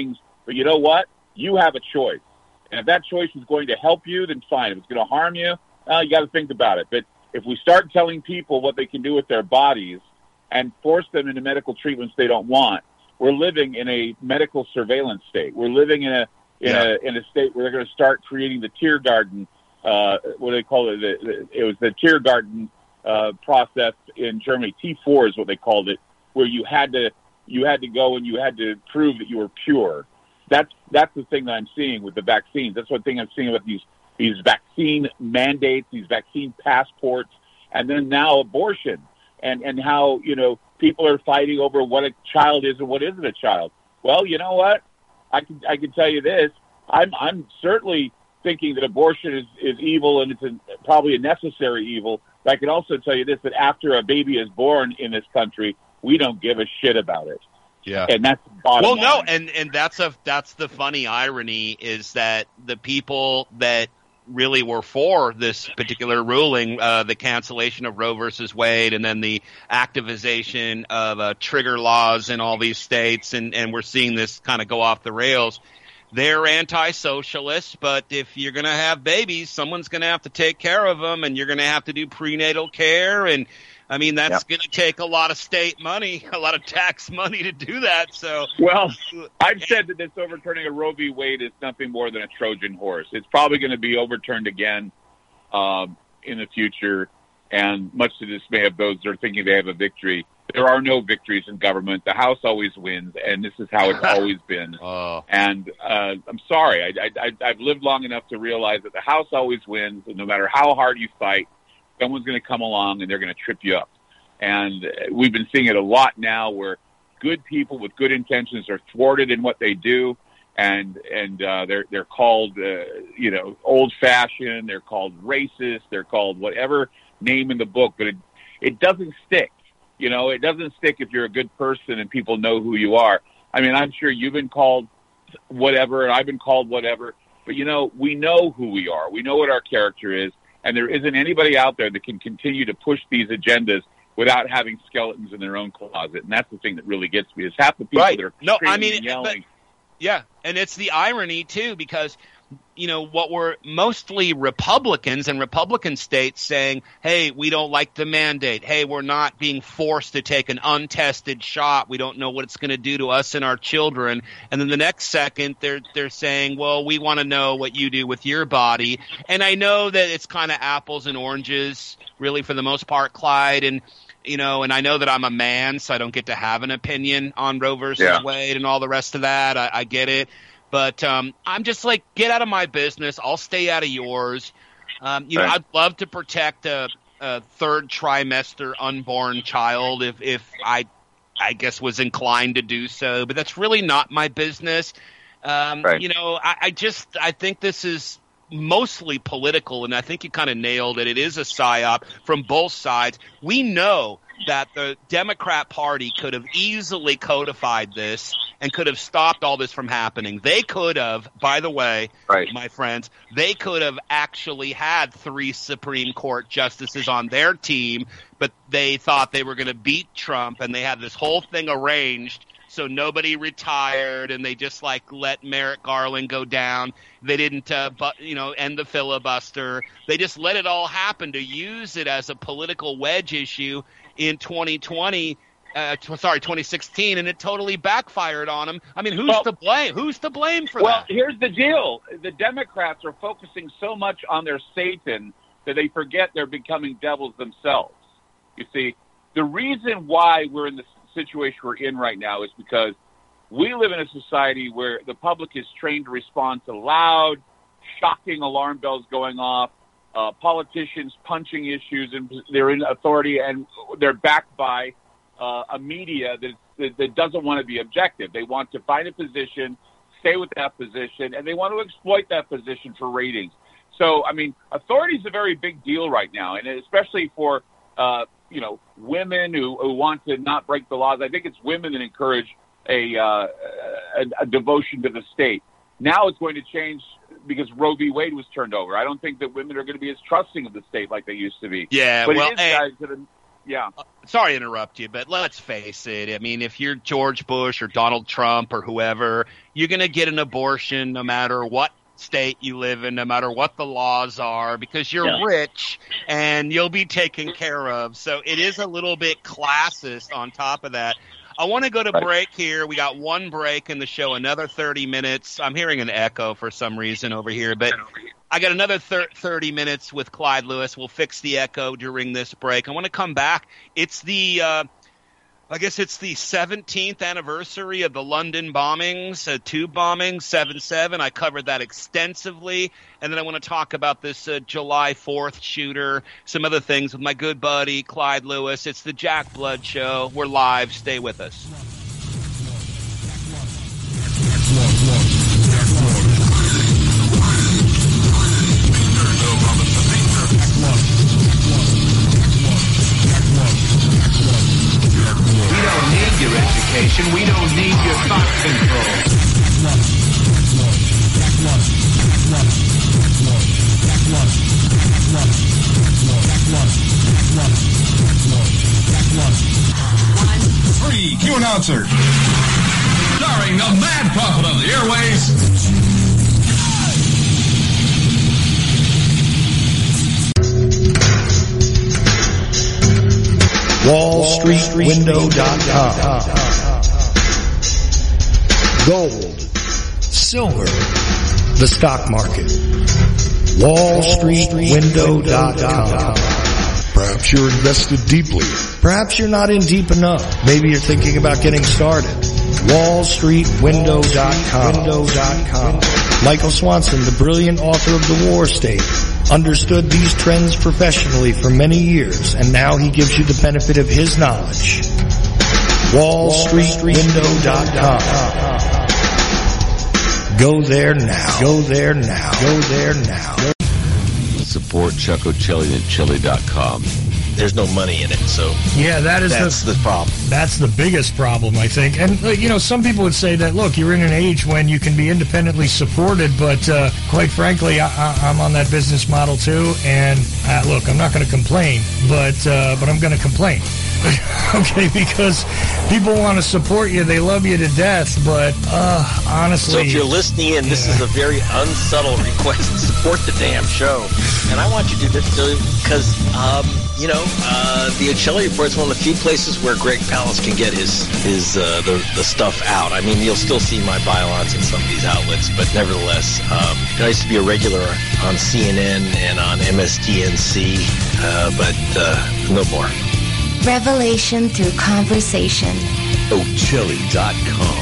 But you know what? You have a choice. And if that choice is going to help you, then fine. If it's going to harm you, uh, you got to think about it. But if we start telling people what they can do with their bodies and force them into medical treatments they don't want, we're living in a medical surveillance state. We're living in a in Yeah. a in a state where they're going to start creating the Tiergarten. Uh, what do they call it? The, the, it was the Tiergarten uh, process in Germany. T four is what they called it, where you had to you had to go and you had to prove that you were pure. That's that's the thing that I'm seeing with the vaccines. That's one thing I'm seeing about these these vaccine mandates, these vaccine passports, and then now abortion, and and how, you know, people are fighting over what a child is and what isn't a child. Well, you know what? I can I can tell you this. I'm I'm certainly thinking that abortion is, is evil, and it's a, probably a necessary evil. But I can also tell you this, that after a baby is born in this country, we don't give a shit about it. Yeah. And that's the bottom well, line. no, and, and that's a that's the funny irony is that the people that really were for this particular ruling, uh, the cancellation of Roe versus Wade, and then the activization of uh, trigger laws in all these states, and, and we're seeing this kind of go off the rails. They're anti-socialist, but if you're going to have babies, someone's going to have to take care of them, and you're going to have to do prenatal care, and I mean, that's Yep. going to take a lot of state money, a lot of tax money to do that. So, Well, I've said that this overturning of Roe v. Wade is nothing more than a Trojan horse. It's probably going to be overturned again um, in the future, and much to the dismay of those that are thinking they have a victory. There are no victories in government. The House always wins, and this is how it's always been. Oh. And uh, I'm sorry. I, I, I, I've lived long enough to realize that the House always wins, and no matter how hard you fight, someone's going to come along and they're going to trip you up. And we've been seeing it a lot now where good people with good intentions are thwarted in what they do. And, and, uh, they're, they're called, uh, you know, old fashioned. They're called racist. They're called whatever name in the book, but it, it doesn't stick. You know, it doesn't stick if you're a good person and people know who you are. I mean, I'm sure you've been called whatever and I've been called whatever, but you know, we know who we are. We know what our character is. And there isn't anybody out there that can continue to push these agendas without having skeletons in their own closet. And that's the thing that really gets me, is half the people Right. that are No, I screaming mean, and yelling. yeah, and it's the irony, too, because, you know, what were mostly Republicans and Republican states saying, hey, we don't like the mandate. Hey, we're not being forced to take an untested shot. We don't know what it's going to do to us and our children. And then the next second, they're they're saying, well, we want to know what you do with your body. And I know that it's kind of apples and oranges, really, for the most part, Clyde. And, you know, and I know that I'm a man, so I don't get to have an opinion on Roe versus Yeah. Wade and all the rest of that. I, I get it. But um, I'm just like, get out of my business. I'll stay out of yours. Um, you know, Right. I'd love to protect a, a third trimester unborn child if, if I, I guess, was inclined to do so. But that's really not my business. Um, Right. You know, I, I just I think this is mostly political, and I think you kind of nailed it. It is a psyop from both sides. We know that the Democrat Party could have easily codified this and could have stopped all this from happening. They could have, by the way, Right. my friends, they could have actually had three Supreme Court justices on their team, but they thought they were going to beat Trump, and they had this whole thing arranged so nobody retired, and they just like let Merrick Garland go down. They didn't, uh, but you know, end the filibuster. They just let it all happen to use it as a political wedge issue in twenty twenty. Uh, t- sorry, twenty sixteen, and it totally backfired on them. I mean, who's Well- to blame? Who's to blame for Well, that? here's the deal. The Democrats are focusing so much on their Satan that they forget they're becoming devils themselves. You see, the reason why we're in the situation we're in right now is because we live in a society where the public is trained to respond to loud, shocking alarm bells going off, uh, politicians punching issues, and they're in authority, and they're backed by uh, a media that, that, that doesn't want to be objective. They want to find a position, stay with that position, and they want to exploit that position for ratings. So, I mean, authority is a very big deal right now, and especially for uh, you know, women who, who want to not break the laws. I think it's women that encourage a, uh, a, a devotion to the state. Now it's going to change because Roe v. Wade was turned over. I don't think that women are going to be as trusting of the state like they used to be. Yeah, but well, it is hey, guys that are, Yeah. Uh, sorry to interrupt you, but let's face it. I mean, if you're George Bush or Donald Trump or whoever, you're going to get an abortion no matter what state you live in, no matter what the laws are, because you're Yeah. rich and you'll be taken care of. So it is a little bit classist on top of that. I want to go to break here. We got one break in the show, another thirty minutes. I'm hearing an echo for some reason over here, but I got another thir- thirty minutes with Clyde Lewis. We'll fix the echo during this break. I want to come back. It's the, uh, I guess it's the seventeenth anniversary of the London bombings, uh, tube bombings, seven seven. I covered that extensively. And then I want to talk about this uh, July fourth shooter, some other things with my good buddy, Clyde Lewis. It's the Jack Blood Show. We're live. Stay with us. We don't need your education. We don't need your thought control. One, three, Q announcer. Starring the mad prophet of the airways. wall street window dot com. Gold, silver, the stock market. wall street window dot com. Perhaps you're invested deeply. Perhaps you're not in deep enough. Maybe you're thinking about getting started. wall street window dot com. Michael Swanson, the brilliant author of The War State, understood these trends professionally for many years, and now he gives you the benefit of his knowledge. wall street window dot com. Go there now. Go there now. Go there now. Support Chuck O'Chilli at chili dot com. There's no money in it, so Yeah, that is that's the, the problem. That's the biggest problem, I think. And, uh, you know, some people would say that, look, you're in an age when you can be independently supported, but uh, quite frankly, I, I, I'm on that business model too. And, uh, look, I'm not going to complain, but uh, but I'm going to complain. Okay, because people want to support you. They love you to death, but uh, honestly... So if you're listening in, this yeah. is a very unsubtle request to support the damn show. And I want you to do this because, um, you know, uh, the O'Chilli Report is one of the few places where Greg Palast can get his, his uh, the, the stuff out. I mean, you'll still see my bylaws in some of these outlets, but nevertheless, um, I used to be a regular on C N N and on M S D N C, uh, but uh, no more. Revelation through conversation. O chili dot com.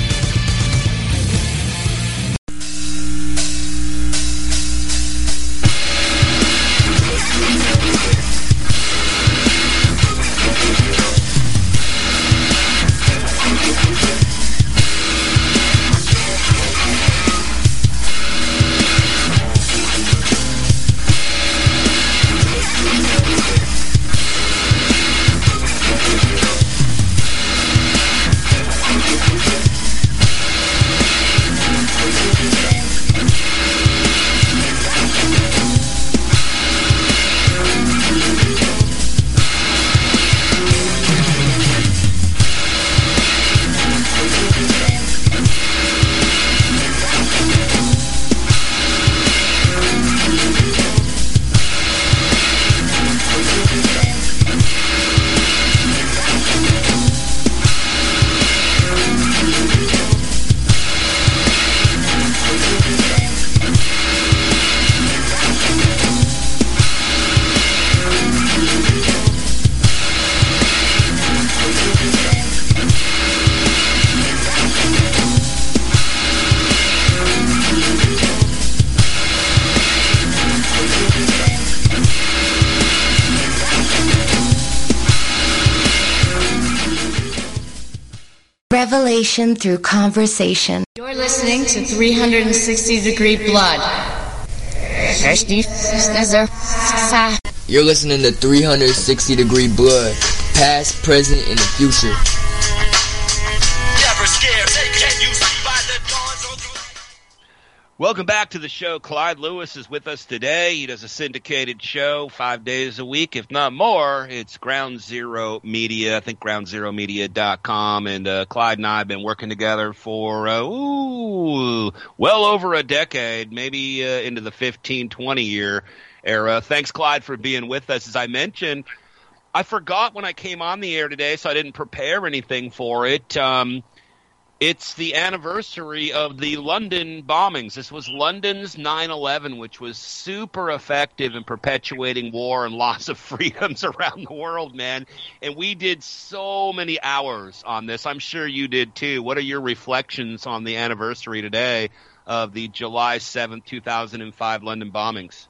Revelation through conversation. You're listening to three hundred sixty Degree Blood. You're listening to three hundred sixty Degree Blood, past, present, and the future. Never scared, they can you see by the dawn's Welcome back to the show. Clyde Lewis is with us today. He does a syndicated show five days a week, if not more. It's Ground Zero Media. I think ground zero media dot com. And uh, Clyde and I have been working together for, uh, ooh, well over a decade, maybe uh, into the fifteen, twenty year era. Thanks, Clyde, for being with us. As I mentioned, I forgot when I came on the air today, so I didn't prepare anything for it. Um, It's the anniversary of the London bombings. This was London's nine eleven, which was super effective in perpetuating war and loss of freedoms around the world, man. And we did so many hours on this. I'm sure you did too. What are your reflections on the anniversary today of the July seventh, two thousand five London bombings?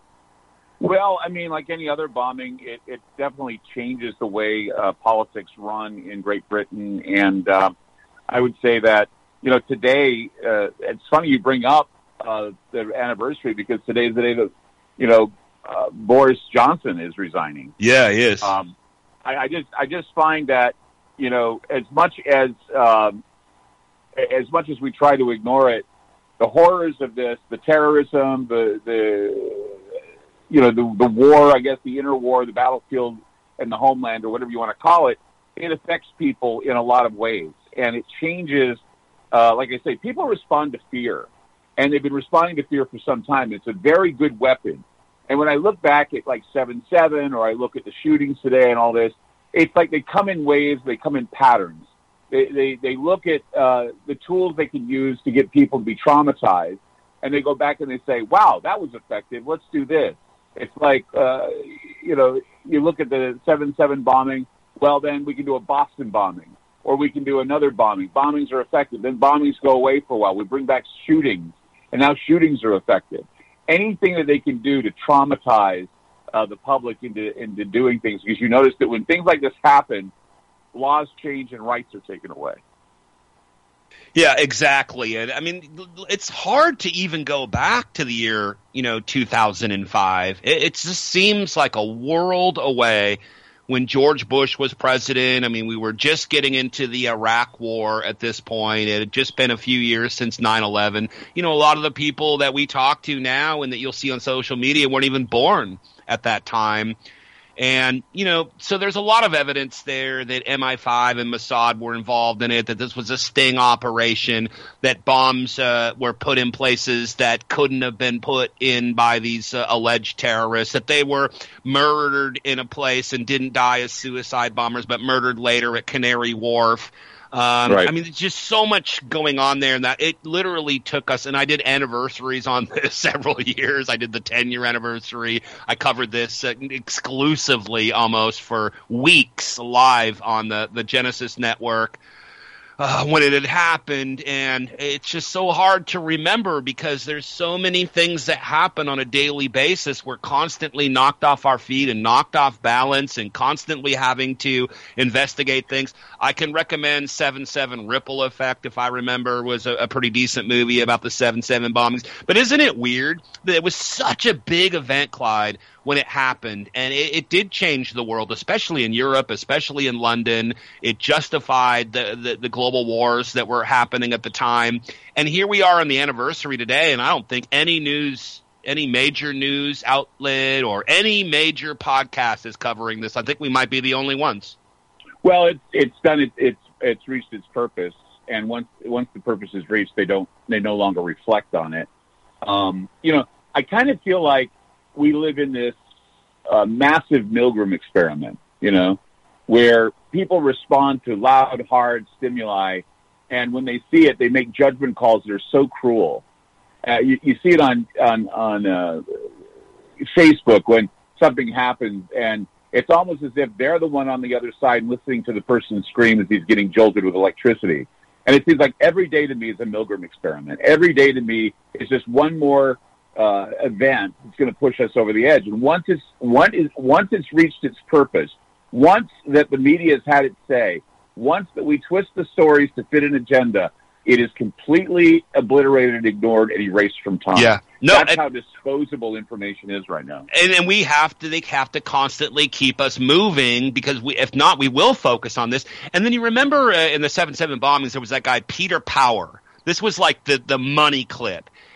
Well, I mean, like any other bombing, it, it definitely changes the way uh, politics run in Great Britain. And uh, I would say that, you know, today, uh, it's funny you bring up uh, the anniversary because today is the day that, you know, uh, Boris Johnson is resigning. Yeah, he is. Um, I, I just, I just find that, you know, as much as, um, as much as we try to ignore it, the horrors of this, the terrorism, the, the, you know, the, the war, I guess, the inner war, the battlefield and the homeland or whatever you want to call it, it affects people in a lot of ways. And it changes, uh, like I say, people respond to fear. And they've been responding to fear for some time. It's a very good weapon. And when I look back at like seven seven or I look at the shootings today and all this, it's like they come in waves, they come in patterns. They, they, they look at uh, the tools they can use to get people to be traumatized. And they go back and they say, wow, that was effective. Let's do this. It's like, uh, you know, you look at the seven seven bombing, well, then we can do a Boston bombing, or we can do another bombing. Bombings are effective. Then bombings go away for a while. We bring back shootings, and now shootings are effective. Anything that they can do to traumatize uh, the public into, into doing things, because you notice that when things like this happen, laws change and rights are taken away. Yeah, exactly. And I mean, it's hard to even go back to the year, you know, two thousand five. It, it just seems like a world away when George Bush was president. I mean, we were just getting into the Iraq war at this point. It had just been a few years since nine eleven. You know, a lot of the people that we talk to now and that you'll see on social media weren't even born at that time. And, you know, so there's a lot of evidence there that M I five and Mossad were involved in it, that this was a sting operation, that bombs uh, were put in places that couldn't have been put in by these uh, alleged terrorists, that they were murdered in a place and didn't die as suicide bombers, but murdered later at Canary Wharf. Um, right. I mean, there's just so much going on there, and that it literally took us, and I did anniversaries on this several years. I did the ten-year anniversary. I covered this uh, exclusively almost for weeks live on the, the Genesis Network uh, when it had happened, and it's just so hard to remember because there's so many things that happen on a daily basis. We're constantly knocked off our feet and knocked off balance and constantly having to investigate things. I can recommend seven seven Ripple Effect, if I remember, was a, a pretty decent movie about the seven seven bombings. But isn't it weird that it was such a big event, Clyde, when it happened? And it, it did change the world, especially in Europe, especially in London. It justified the, the, the global wars that were happening at the time. And here we are on the anniversary today, and I don't think any news, any major news outlet or any major podcast is covering this. I think we might be the only ones. Well, it's it's done. It, it's it's reached its purpose, and once once the purpose is reached, they don't they no longer reflect on it. Um, you know, I kind of feel like we live in this uh, massive Milgram experiment. You know, where people respond to loud, hard stimuli, and when they see it, they make judgment calls that are so cruel. Uh, you, you see it on on on uh, Facebook when something happens, and it's almost as if they're the one on the other side listening to the person scream as he's getting jolted with electricity. And it seems like every day to me is a Milgram experiment. Every day to me is just one more uh, event that's going to push us over the edge. And once it's once is once it's reached its purpose, once that the media has had its say, once that we twist the stories to fit an agenda, it is completely obliterated, ignored, and erased from time. Yeah. No, That's and, how disposable information is right now. And, and we have to, they have to constantly keep us moving because we, if not, we will focus on this. And then you remember uh, in the seven seven bombings, there was that guy, Peter Power. This was like the, the money clip.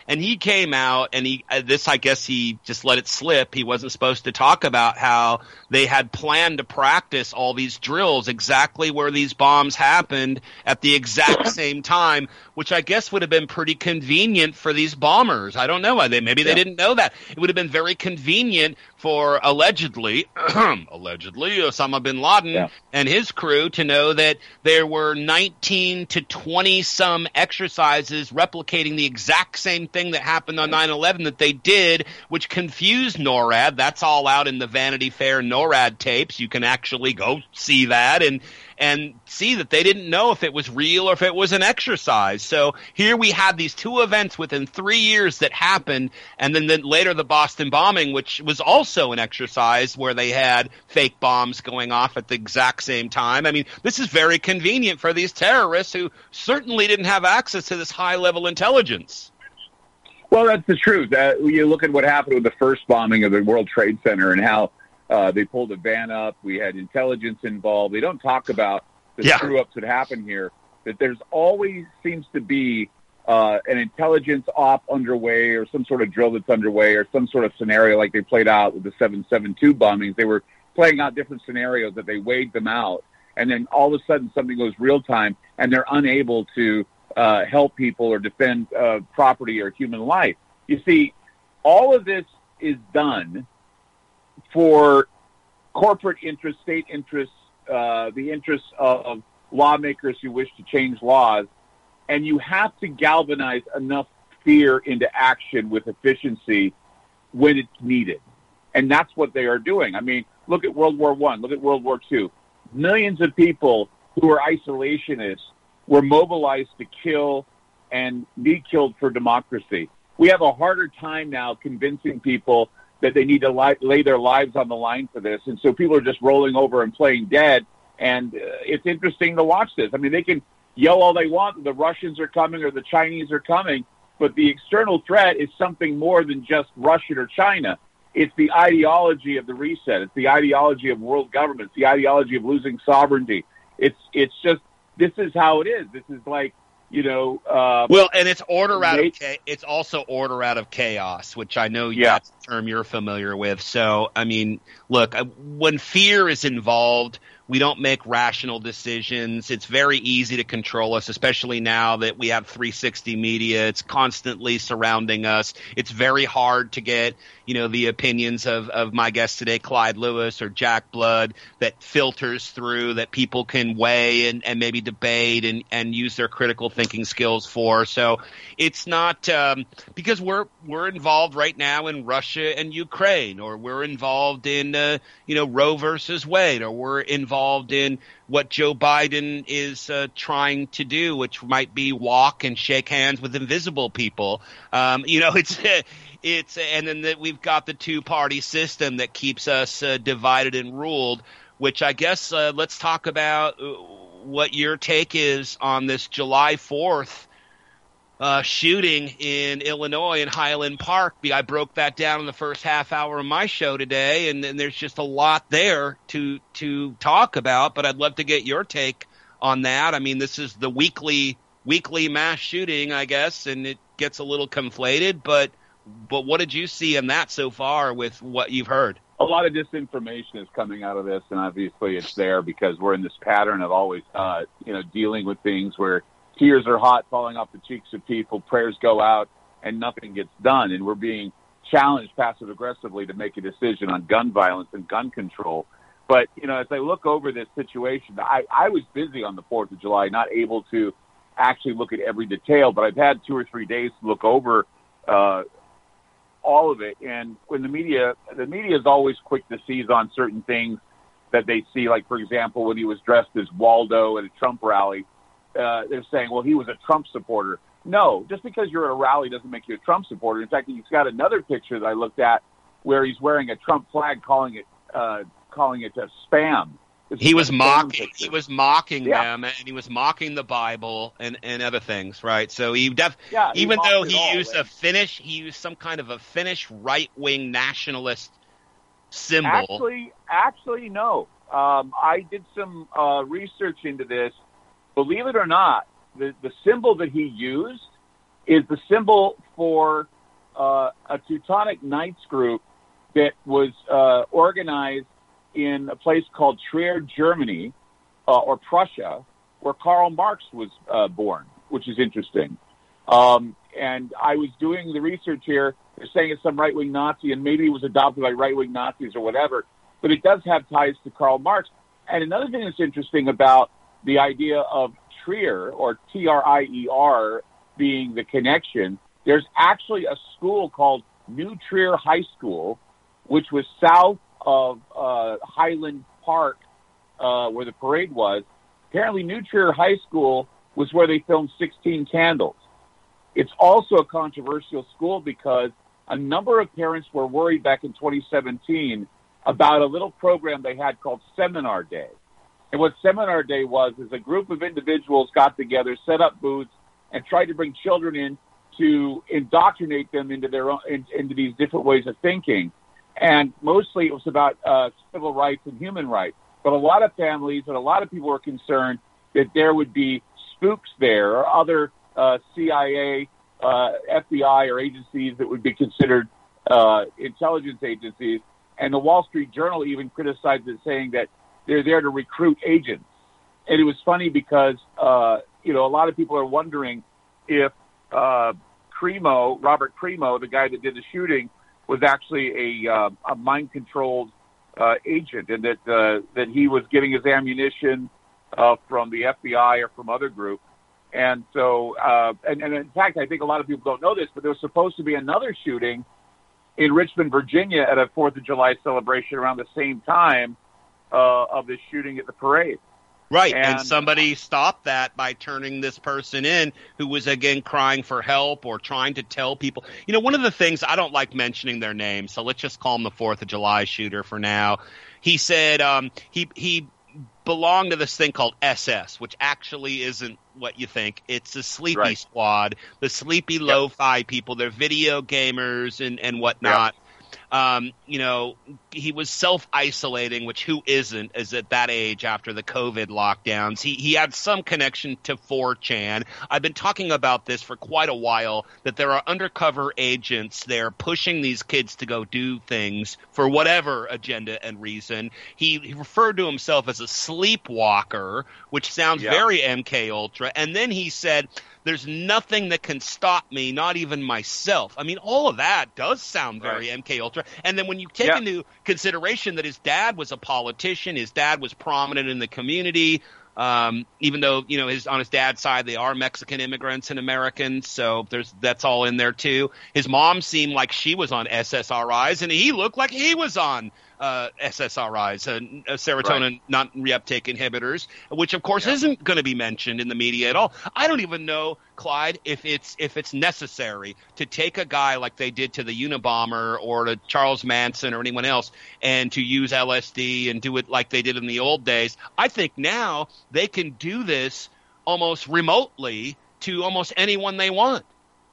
And he came out, and he uh, this, I guess he just let it slip. He wasn't supposed to talk about how they had planned to practice all these drills exactly where these bombs happened at the exact same time, which I guess would have been pretty convenient for these bombers. I don't know. They, maybe they Yeah. didn't know that. It would have been very convenient for allegedly, allegedly Osama bin Laden Yeah. and his crew to know that there were nineteen to twenty some exercises replicating the exact same thing that happened on nine eleven that they did, which confused NORAD. That's all out in the Vanity Fair NORAD tapes. You can actually go see that and and see that they didn't know if it was real or if it was an exercise. So here we had these two events within three years that happened, and then, then later the Boston bombing, which was also an exercise where they had fake bombs going off at the exact same time. I mean, this is very convenient for these terrorists who certainly didn't have access to this high-level intelligence. Well, that's the truth. Uh, you look at what happened with the first bombing of the World Trade Center and how uh, they pulled a van up. We had intelligence involved. They don't talk about the Yeah. screw-ups that happen here, that there's always seems to be uh, an intelligence op underway or some sort of drill that's underway or some sort of scenario like they played out with the seven seven two bombings. They were playing out different scenarios that they weighed them out, and then all of a sudden something goes real-time, and they're unable to uh, help people or defend uh, property or human life. You see, all of this is done for corporate interests, state interests, uh, the interests of lawmakers who wish to change laws, and you have to galvanize enough fear into action with efficiency when it's needed. And that's what they are doing. I mean, look at World War One, look at World War Two. Millions of people who were isolationists were mobilized to kill and be killed for democracy. We have a harder time now convincing people that they need to li- lay their lives on the line for this. And so people are just rolling over and playing dead. And uh, it's interesting to watch this. I mean, they can yell all they want. The Russians are coming or the Chinese are coming. But the external threat is something more than just Russia or China. It's the ideology of the reset. It's the ideology of world governments, the ideology of losing sovereignty. It's it's just, this is how it is. This is like, you know, uh, well, and it's order out they, of cha- it's also order out of chaos, which I know yeah. that's a term you're familiar with. So, I mean, look, when fear is involved, we don't make rational decisions. It's very easy to control us, especially now that we have three sixty media. It's constantly surrounding us. It's very hard to get, you know, the opinions of, of my guest today, Clyde Lewis or Jack Blood, that filters through, that people can weigh and, and maybe debate and, and use their critical thinking skills for. So it's not um, because we're we're involved right now in Russia and Ukraine, or we're involved in, uh, you know, Roe versus Wade, or we're involved involved in what Joe Biden is uh, trying to do, which might be walk and shake hands with invisible people. Um, you know, it's it's and then the, we've got the two-party system that keeps us uh, divided and ruled, which I guess uh, let's talk about what your take is on this July fourth Uh, shooting in Illinois in Highland Park. I broke that down in the first half hour of my show today, and, and there's just a lot there to to talk about, but I'd love to get your take on that. I mean, this is the weekly weekly mass shooting, I guess, and it gets a little conflated, but but what did you see in that so far with what you've heard? A lot of disinformation is coming out of this, and obviously it's there because we're in this pattern of always, uh, you know, dealing with things where tears are hot falling off the cheeks of people, prayers go out, and nothing gets done. And we're being challenged passive-aggressively to make a decision on gun violence and gun control. But, you know, as I look over this situation, I, I was busy on the fourth of July, not able to actually look at every detail, but I've had two or three days to look over uh, all of it. And when the media, the media is always quick to seize on certain things that they see, like, for example, when he was dressed as Waldo at a Trump rally, Uh, they're saying, well, he was a Trump supporter. No, just because you're at a rally doesn't make you a Trump supporter. In fact, he's got another picture that I looked at where he's wearing a Trump flag, calling it uh, calling it a spam. This He was mocking. He was mocking yeah. them, and he was mocking the Bible and, and other things, right? So he def, yeah, he even though it he all, used right? a Finnish, he used some kind of a Finnish right wing nationalist symbol. Actually, actually, no. Um, I did some uh, research into this. Believe it or not, the, the symbol that he used is the symbol for uh, a Teutonic Knights group that was uh, organized in a place called Trier, Germany, uh, or Prussia, where Karl Marx was uh, born, which is interesting. Um, and I was doing the research here. They're saying it's some right-wing Nazi, and maybe it was adopted by right-wing Nazis or whatever, but it does have ties to Karl Marx. And another thing that's interesting about the idea of Trier, or T R I E R, being the connection, there's actually a school called New Trier High School, which was south of uh, Highland Park, uh, where the parade was. Apparently, New Trier High School was where they filmed sixteen Candles. It's also a controversial school because a number of parents were worried back in twenty seventeen about a little program they had called Seminar Day. And what Seminar Day was is a group of individuals got together, set up booths, and tried to bring children in to indoctrinate them into their own, in, into these different ways of thinking. And mostly it was about uh, civil rights and human rights. But a lot of families and a lot of people were concerned that there would be spooks there or other uh, C I A, uh, F B I, or agencies that would be considered uh, intelligence agencies. And the Wall Street Journal even criticized it, saying that they're there to recruit agents. And it was funny because, uh, you know, a lot of people are wondering if uh, Cremo, Robert Cremo, the guy that did the shooting, was actually a, uh, a mind-controlled uh, agent, and that uh, that he was getting his ammunition uh, from the F B I or from other groups. And so, uh, and, and in fact, I think a lot of people don't know this, but there was supposed to be another shooting in Richmond, Virginia, at a Fourth of July celebration around the same time uh, of this shooting at the parade. Right, and, and somebody stopped that by turning this person in who was, again, crying for help or trying to tell people. You know, one of the things, I don't like mentioning their names, so let's just call him the Fourth of July shooter for now. He said um, he he belonged to this thing called S S, which actually isn't what you think. It's the Sleepy Right. Squad, the sleepy Yep. lo-fi people. They're video gamers and, and whatnot. Um, you know, he was self-isolating, which who isn't is at that age after the COVID lockdowns. He he had some connection to four chan. I've been talking about this for quite a while, that there are undercover agents there pushing these kids to go do things for whatever agenda and reason. He, he referred to himself as a sleepwalker, which sounds Yeah. very M K Ultra. And then he said, there's nothing that can stop me, not even myself. I mean, all of that does sound very Right. M K Ultra. And then when you take Yeah. into consideration that his dad was a politician, his dad was prominent in the community, um, even though, you know, his on his dad's side, they are Mexican immigrants and Americans, so there's that's all in there too. His mom seemed like she was on S S R Is, and he looked like he was on uh, S S R Is, uh, serotonin Right. not reuptake inhibitors, which of course isn't going to be mentioned in the media at all. I don't even know, Clyde, if it's if it's necessary to take a guy like they did to the Unabomber or to Charles Manson or anyone else and to use L S D and do it like they did in the old days. I think now they can do this almost remotely to almost anyone they want.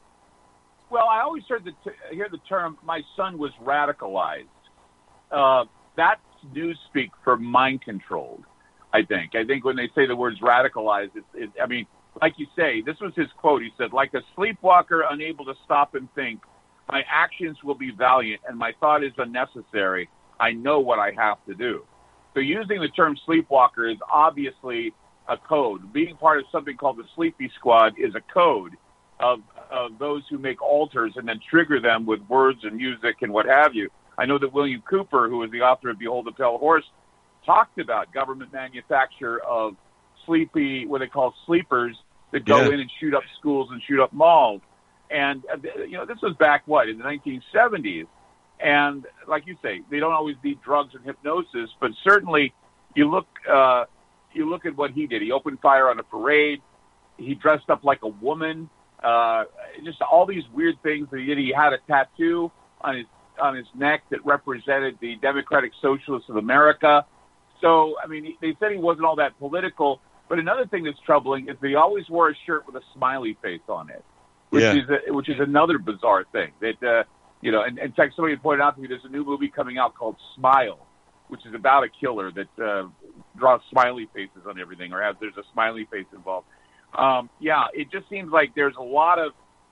Well, I always heard the t- hear the term, my son was radicalized. Uh, that's newspeak for mind controlled, I think. I think when they say the words radicalized, it's, it, I mean, like you say, this was his quote. He said, like a sleepwalker unable to stop and think, my actions will be valiant and my thought is unnecessary. I know what I have to do. So using the term sleepwalker is obviously a code. Being part of something called the Sleepy Squad is a code of, of those who make altars and then trigger them with words and music and what have you. I know that William Cooper, who is the author of Behold the Pale Horse, talked about government manufacture of sleepy, what they call sleepers, that go Yeah. in and shoot up schools and shoot up malls. And, uh, you know, this was back, what, in the nineteen seventies. And like you say, they don't always need drugs and hypnosis, but certainly you look, uh, you look at what he did. He opened fire on a parade. He dressed up like a woman. Uh, just all these weird things that he did. He had a tattoo on his on his neck that represented the Democratic Socialists of America. So, I mean, they said he wasn't all that political. But another thing that's troubling is that he always wore a shirt with a smiley face on it, which Yeah. is a, which is another bizarre thing. That uh, you know, and in fact, somebody pointed out to me there's a new movie coming out called Smile, which is about a killer that uh, draws smiley faces on everything, or has there's a smiley face involved. Um, yeah, it just seems like there's a lot of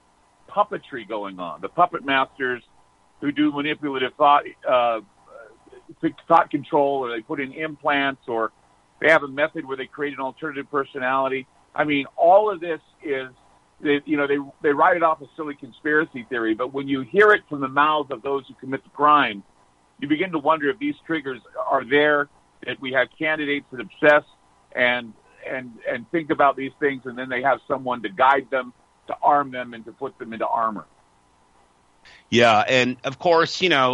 puppetry going on. The puppet masters who do manipulative thought, uh, thought control, or they put in implants, or they have a method where they create an alternative personality. I mean, all of this is, they, you know, they they write it off as silly conspiracy theory, but when you hear it from the mouths of those who commit the crime, you begin to wonder if these triggers are there, that we have candidates that obsess and and and think about these things, and then they have someone to guide them, to arm them, and to put them into armor. Yeah, and of course, you know,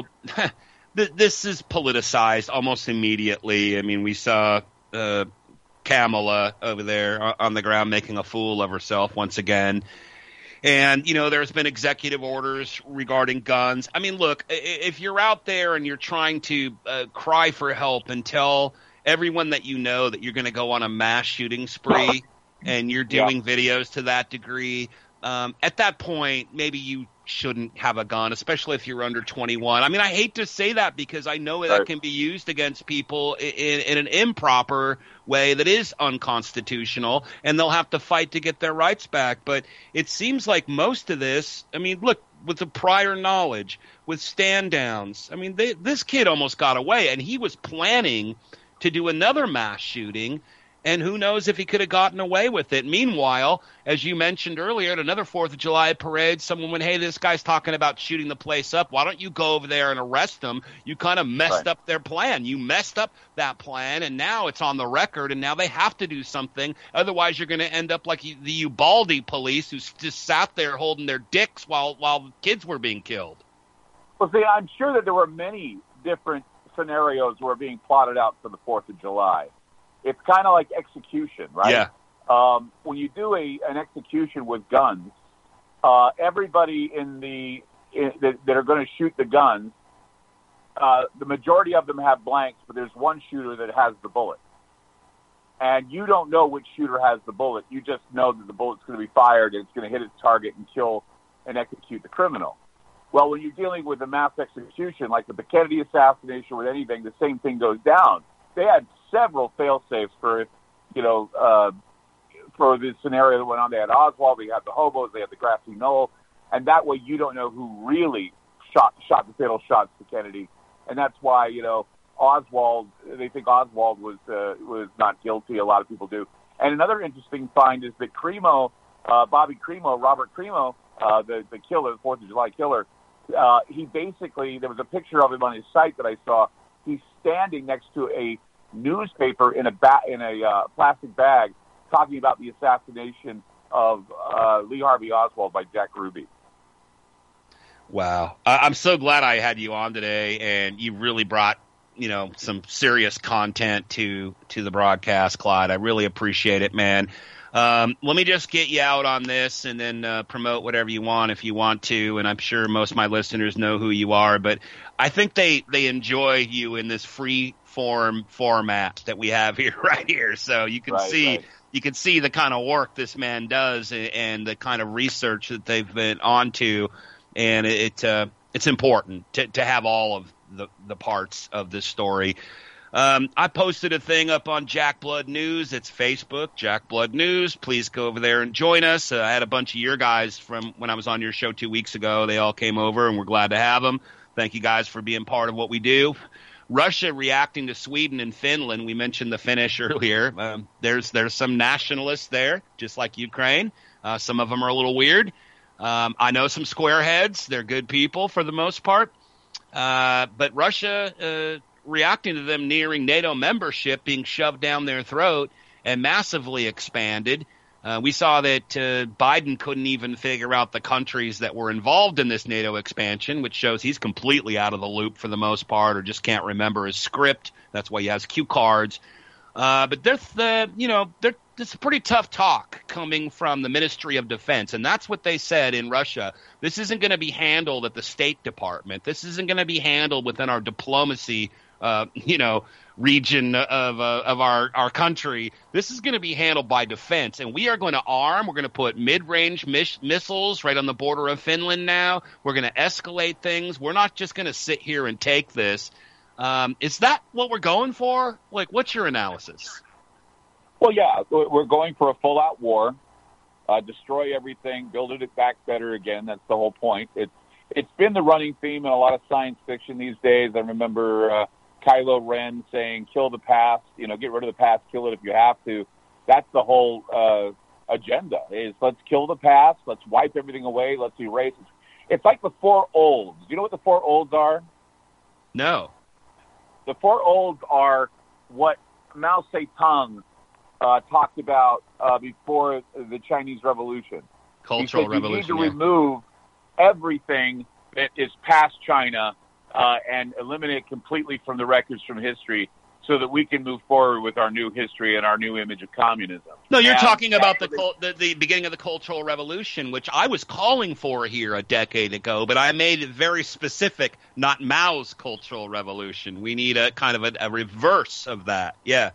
this is politicized almost immediately. I mean, we saw uh, Kamala over there on the ground making a fool of herself once again. And, you know, there's been executive orders regarding guns. I mean, look, if you're out there and you're trying to uh, cry for help and tell everyone that you know that you're going to go on a mass shooting spree and you're doing yeah. videos to that degree, um, at that point, maybe you shouldn't have a gun, especially if you're under twenty-one. I mean, I hate to say that because I know that can be used against people in, in an improper way that is unconstitutional, and they'll have to fight to get their rights back. But it seems like most of this, I mean, look, with the prior knowledge, with stand downs, I mean, they, this kid almost got away, and he was planning to do another mass shooting. And who knows if he could have gotten away with it. Meanwhile, as you mentioned earlier, at another fourth of July parade, someone went, hey, this guy's talking about shooting the place up. Why don't you go over there and arrest him? You kind of messed right. up their plan. You messed up that plan, and now it's on the record, and now they have to do something. Otherwise, you're going to end up like the Ubaldi police who just sat there holding their dicks while, while kids were being killed. Well, see, I'm sure that there were many different scenarios were being plotted out for the fourth of July. It's kind of like execution, right? Yeah. Um, when you do a an execution with guns, uh, everybody in the in, that, that are going to shoot the guns, uh, the majority of them have blanks, but there's one shooter that has the bullet. And you don't know which shooter has the bullet. You just know that the bullet's going to be fired and it's going to hit its target and kill and execute the criminal. Well, when you're dealing with a mass execution, like with the Kennedy assassination or with anything, the same thing goes down. They had several fail-safes for, you know, uh, for the scenario that went on. They had Oswald, they had the hobos, they had the grassy knoll, and that way you don't know who really shot shot the fatal shots to Kennedy. And that's why, you know, Oswald, they think Oswald was uh, was not guilty. A lot of people do. And another interesting find is that Cremo, uh, Bobby Cremo, Robert Cremo, uh, the, the killer, the fourth of July killer, uh, he basically, there was a picture of him on his site that I saw. He's standing next to a newspaper in a ba- in a uh, plastic bag talking about the assassination of uh, Lee Harvey Oswald by Jack Ruby. Wow. I- I'm so glad I had you on today, and you really brought, you know, some serious content to, to the broadcast, Clyde. I really appreciate it, man. Um, let me just get you out on this and then uh, promote whatever you want if you want to, and I'm sure most of my listeners know who you are, but I think they, they enjoy you in this free form format that we have here right here. So you can right, see right. you can see the kind of work this man does and, and the kind of research that they've been onto, and it uh, it's important to, to have all of the, the parts of this story. Um, I posted a thing up on Jack Blood News. It's Facebook, Jack Blood News. Please go over there and join us. Uh, I had a bunch of your guys from when I was on your show two weeks ago. They all came over, and we're glad to have them. Thank you guys for being part of what we do. Russia reacting to Sweden and Finland. We mentioned the Finnish earlier. Um, there's there's some nationalists there, just like Ukraine. Uh, some of them are a little weird. Um, I know some squareheads. They're good people for the most part. Uh, but Russia uh, reacting to them nearing NATO membership being shoved down their throat and massively expanded. Uh, we saw that uh, Biden couldn't even figure out the countries that were involved in this NATO expansion, which shows he's completely out of the loop for the most part, or just can't remember his script. That's why he has cue cards. Uh, but there's the, you know, it's a pretty tough talk coming from the Ministry of Defense, and that's what they said in Russia. This isn't going to be handled at the State Department. This isn't going to be handled within our diplomacy, uh, you know, region of uh, of our, our country. This is going to be handled by defense, and we are going to arm. We're going to put mid-range mis- missiles right on the border of Finland now. We're going to escalate things. We're not just going to sit here and take this. Um, is that what we're going for? Like, what's your analysis? Well, yeah, we're going for a full-out war, uh, destroy everything, build it back better again. That's the whole point. It's it's been the running theme in a lot of science fiction these days. I remember uh, Kylo Ren saying, "Kill the past. You know, get rid of the past. Kill it if you have to." That's the whole uh, agenda. Is let's kill the past. Let's wipe everything away. Let's erase it. It's like the four olds. Do you know what the four olds are? No. The four olds are what Mao Zedong uh, talked about uh, before the Chinese Revolution. Cultural he said Revolution. You need to yeah. remove everything that is past China uh, and eliminate it completely from the records from history so that we can move forward with our new history and our new image of communism. No, you're and talking about the, actually, cul- the the beginning of the Cultural Revolution, which I was calling for here a decade ago, but I made it very specific, not Mao's Cultural Revolution. We need a kind of a, a reverse of that. Yeah.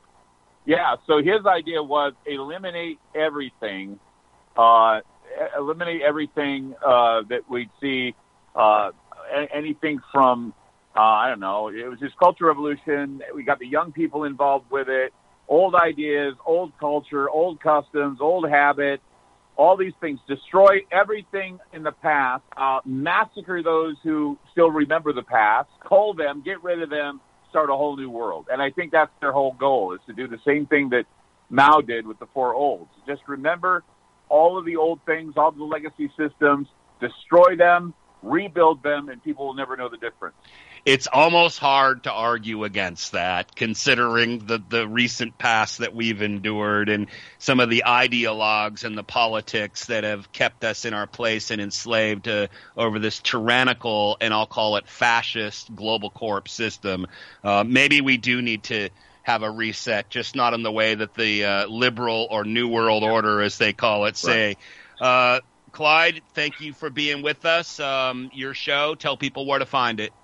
Yeah, so his idea was eliminate everything, uh, eliminate everything uh, that we'd see, uh, anything from, uh, I don't know, it was his Cultural Revolution. We got the young people involved with it, old ideas, old culture, old customs, old habits, all these things. Destroy everything in the past, uh, massacre those who still remember the past, cull them, get rid of them, start a whole new world. And I think that's their whole goal, is to do the same thing that Mao did with the four olds. Just remember all of the old things, all of the legacy systems, destroy them, rebuild them, and people will never know the difference. It's almost hard to argue against that, considering the, the recent past that we've endured and some of the ideologues and the politics that have kept us in our place and enslaved uh, over this tyrannical, and I'll call it fascist, global corp system. Uh, maybe we do need to have a reset, just not in the way that the uh, liberal or New World Order, as they call it, say. Right. Uh, Clyde, thank you for being with us. Um, your show, tell people where to find it.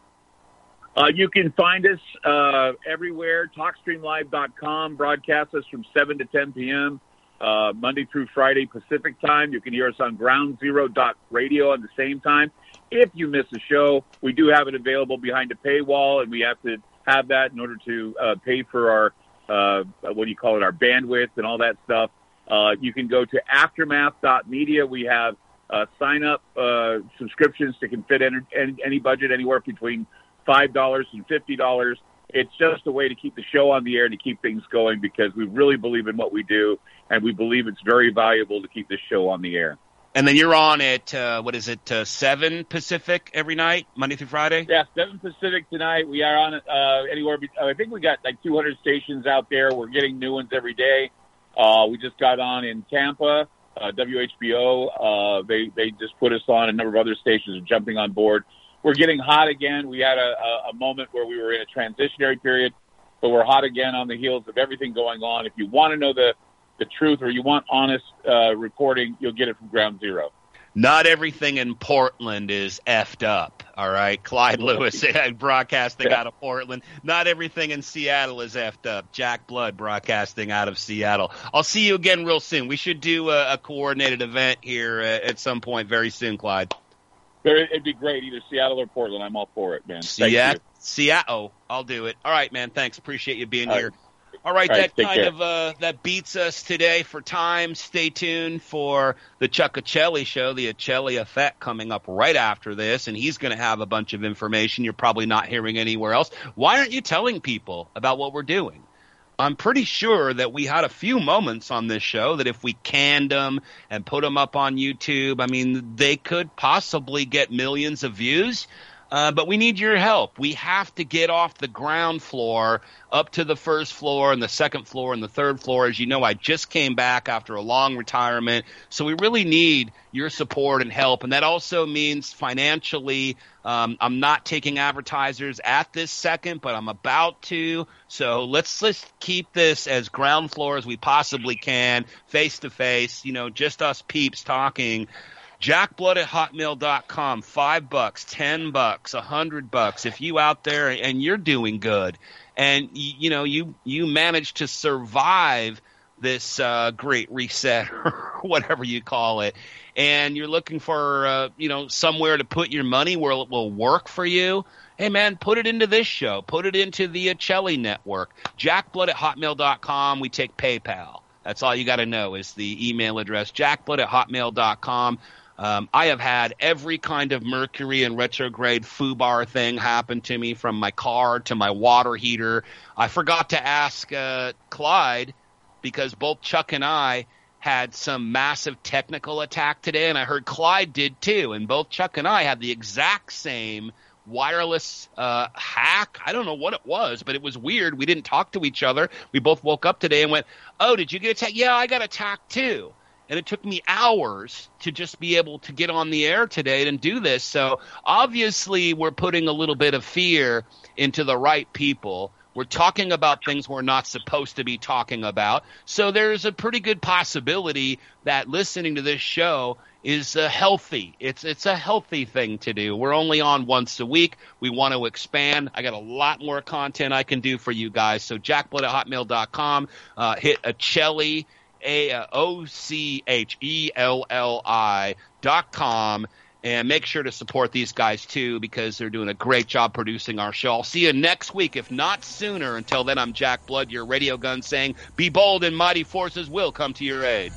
Uh, you can find us uh, everywhere, talk stream live dot com, broadcast us from seven to ten p.m., uh, Monday through Friday Pacific time. You can hear us on ground zero dot radio at the same time. If you miss a show, we do have it available behind a paywall, and we have to have that in order to uh, pay for our, uh, what do you call it, our bandwidth and all that stuff. Uh, you can go to aftermath dot media. We have uh, sign-up uh, subscriptions that can fit any, any budget anywhere between five dollars and fifty dollars. It's just a way to keep the show on the air and to keep things going, because we really believe in what we do, and we believe it's very valuable to keep this show on the air. And then you're on at, uh, what is it, uh, seven Pacific every night, Monday through Friday? Yeah, seven Pacific tonight. We are on uh, anywhere. Be- I think we got like two hundred stations out there. We're getting new ones every day. Uh, we just got on in Tampa, uh, W H B O. Uh, they, they just put us on. A number of other stations are jumping on board. We're getting hot again. We had a, a, a moment where we were in a transitionary period, but we're hot again on the heels of everything going on. If you want to know the, the truth, or you want honest uh, reporting, you'll get it from Ground Zero. Not everything in Portland is effed up, all right? Clyde Lewis broadcasting out of Portland. Not everything in Seattle is effed up. Jack Blood broadcasting out of Seattle. I'll see you again real soon. We should do a, a coordinated event here uh, at some point very soon, Clyde. It'd be great, either Seattle or Portland. I'm all for it, man. Seattle. Seattle. I'll do it. All right, man. Thanks. Appreciate you being all here. Right. All right, all right that kind care. of uh, that beats us today for time. Stay tuned for the Chuck Acelli show, the Acelli Effect, coming up right after this, and he's going to have a bunch of information you're probably not hearing anywhere else. Why aren't you telling people about what we're doing? I'm pretty sure that we had a few moments on this show that if we canned them and put them up on YouTube, I mean, they could possibly get millions of views. Uh, but we need your help. We have to get off the ground floor up to the first floor and the second floor and the third floor. As you know, I just came back after a long retirement. So we really need your support and help. And that also means financially. Um, I'm not taking advertisers at this second, but I'm about to. So let's let's keep this as ground floor as we possibly can, face to face, you know, just us peeps talking. Jack Blood at hotmail dot com, five bucks, ten bucks, a hundred bucks. If you out there and you're doing good, and you, you know you you manage to survive this uh, great reset or whatever you call it, and you're looking for uh, you know somewhere to put your money where it will work for you. Hey man, put it into this show, put it into the Acelli network. Jack Blood at hotmail dot com. We take PayPal. That's all you got to know is the email address, jackblood at hotmail dot com. Um, I have had every kind of Mercury and retrograde foobar thing happen to me, from my car to my water heater. I forgot to ask uh, Clyde, because both Chuck and I had some massive technical attack today, and I heard Clyde did too. And both Chuck and I had the exact same wireless uh, hack. I don't know what it was, but it was weird. We didn't talk to each other. We both woke up today and went, oh, did you get attacked? Yeah, I got attacked too. And it took me hours to just be able to get on the air today and do this. So obviously we're putting a little bit of fear into the right people. We're talking about things we're not supposed to be talking about. So there's a pretty good possibility that listening to this show is uh, healthy. It's it's a healthy thing to do. We're only on once a week. We want to expand. I got a lot more content I can do for you guys. So jackblood at hotmail dot com. Uh, hit Ochelli, A O C H E L L I dot com. And make sure to support these guys, too, because they're doing a great job producing our show. I'll see you next week, if not sooner. Until then, I'm Jack Blood, your radio gun saying, be bold and mighty forces will come to your aid.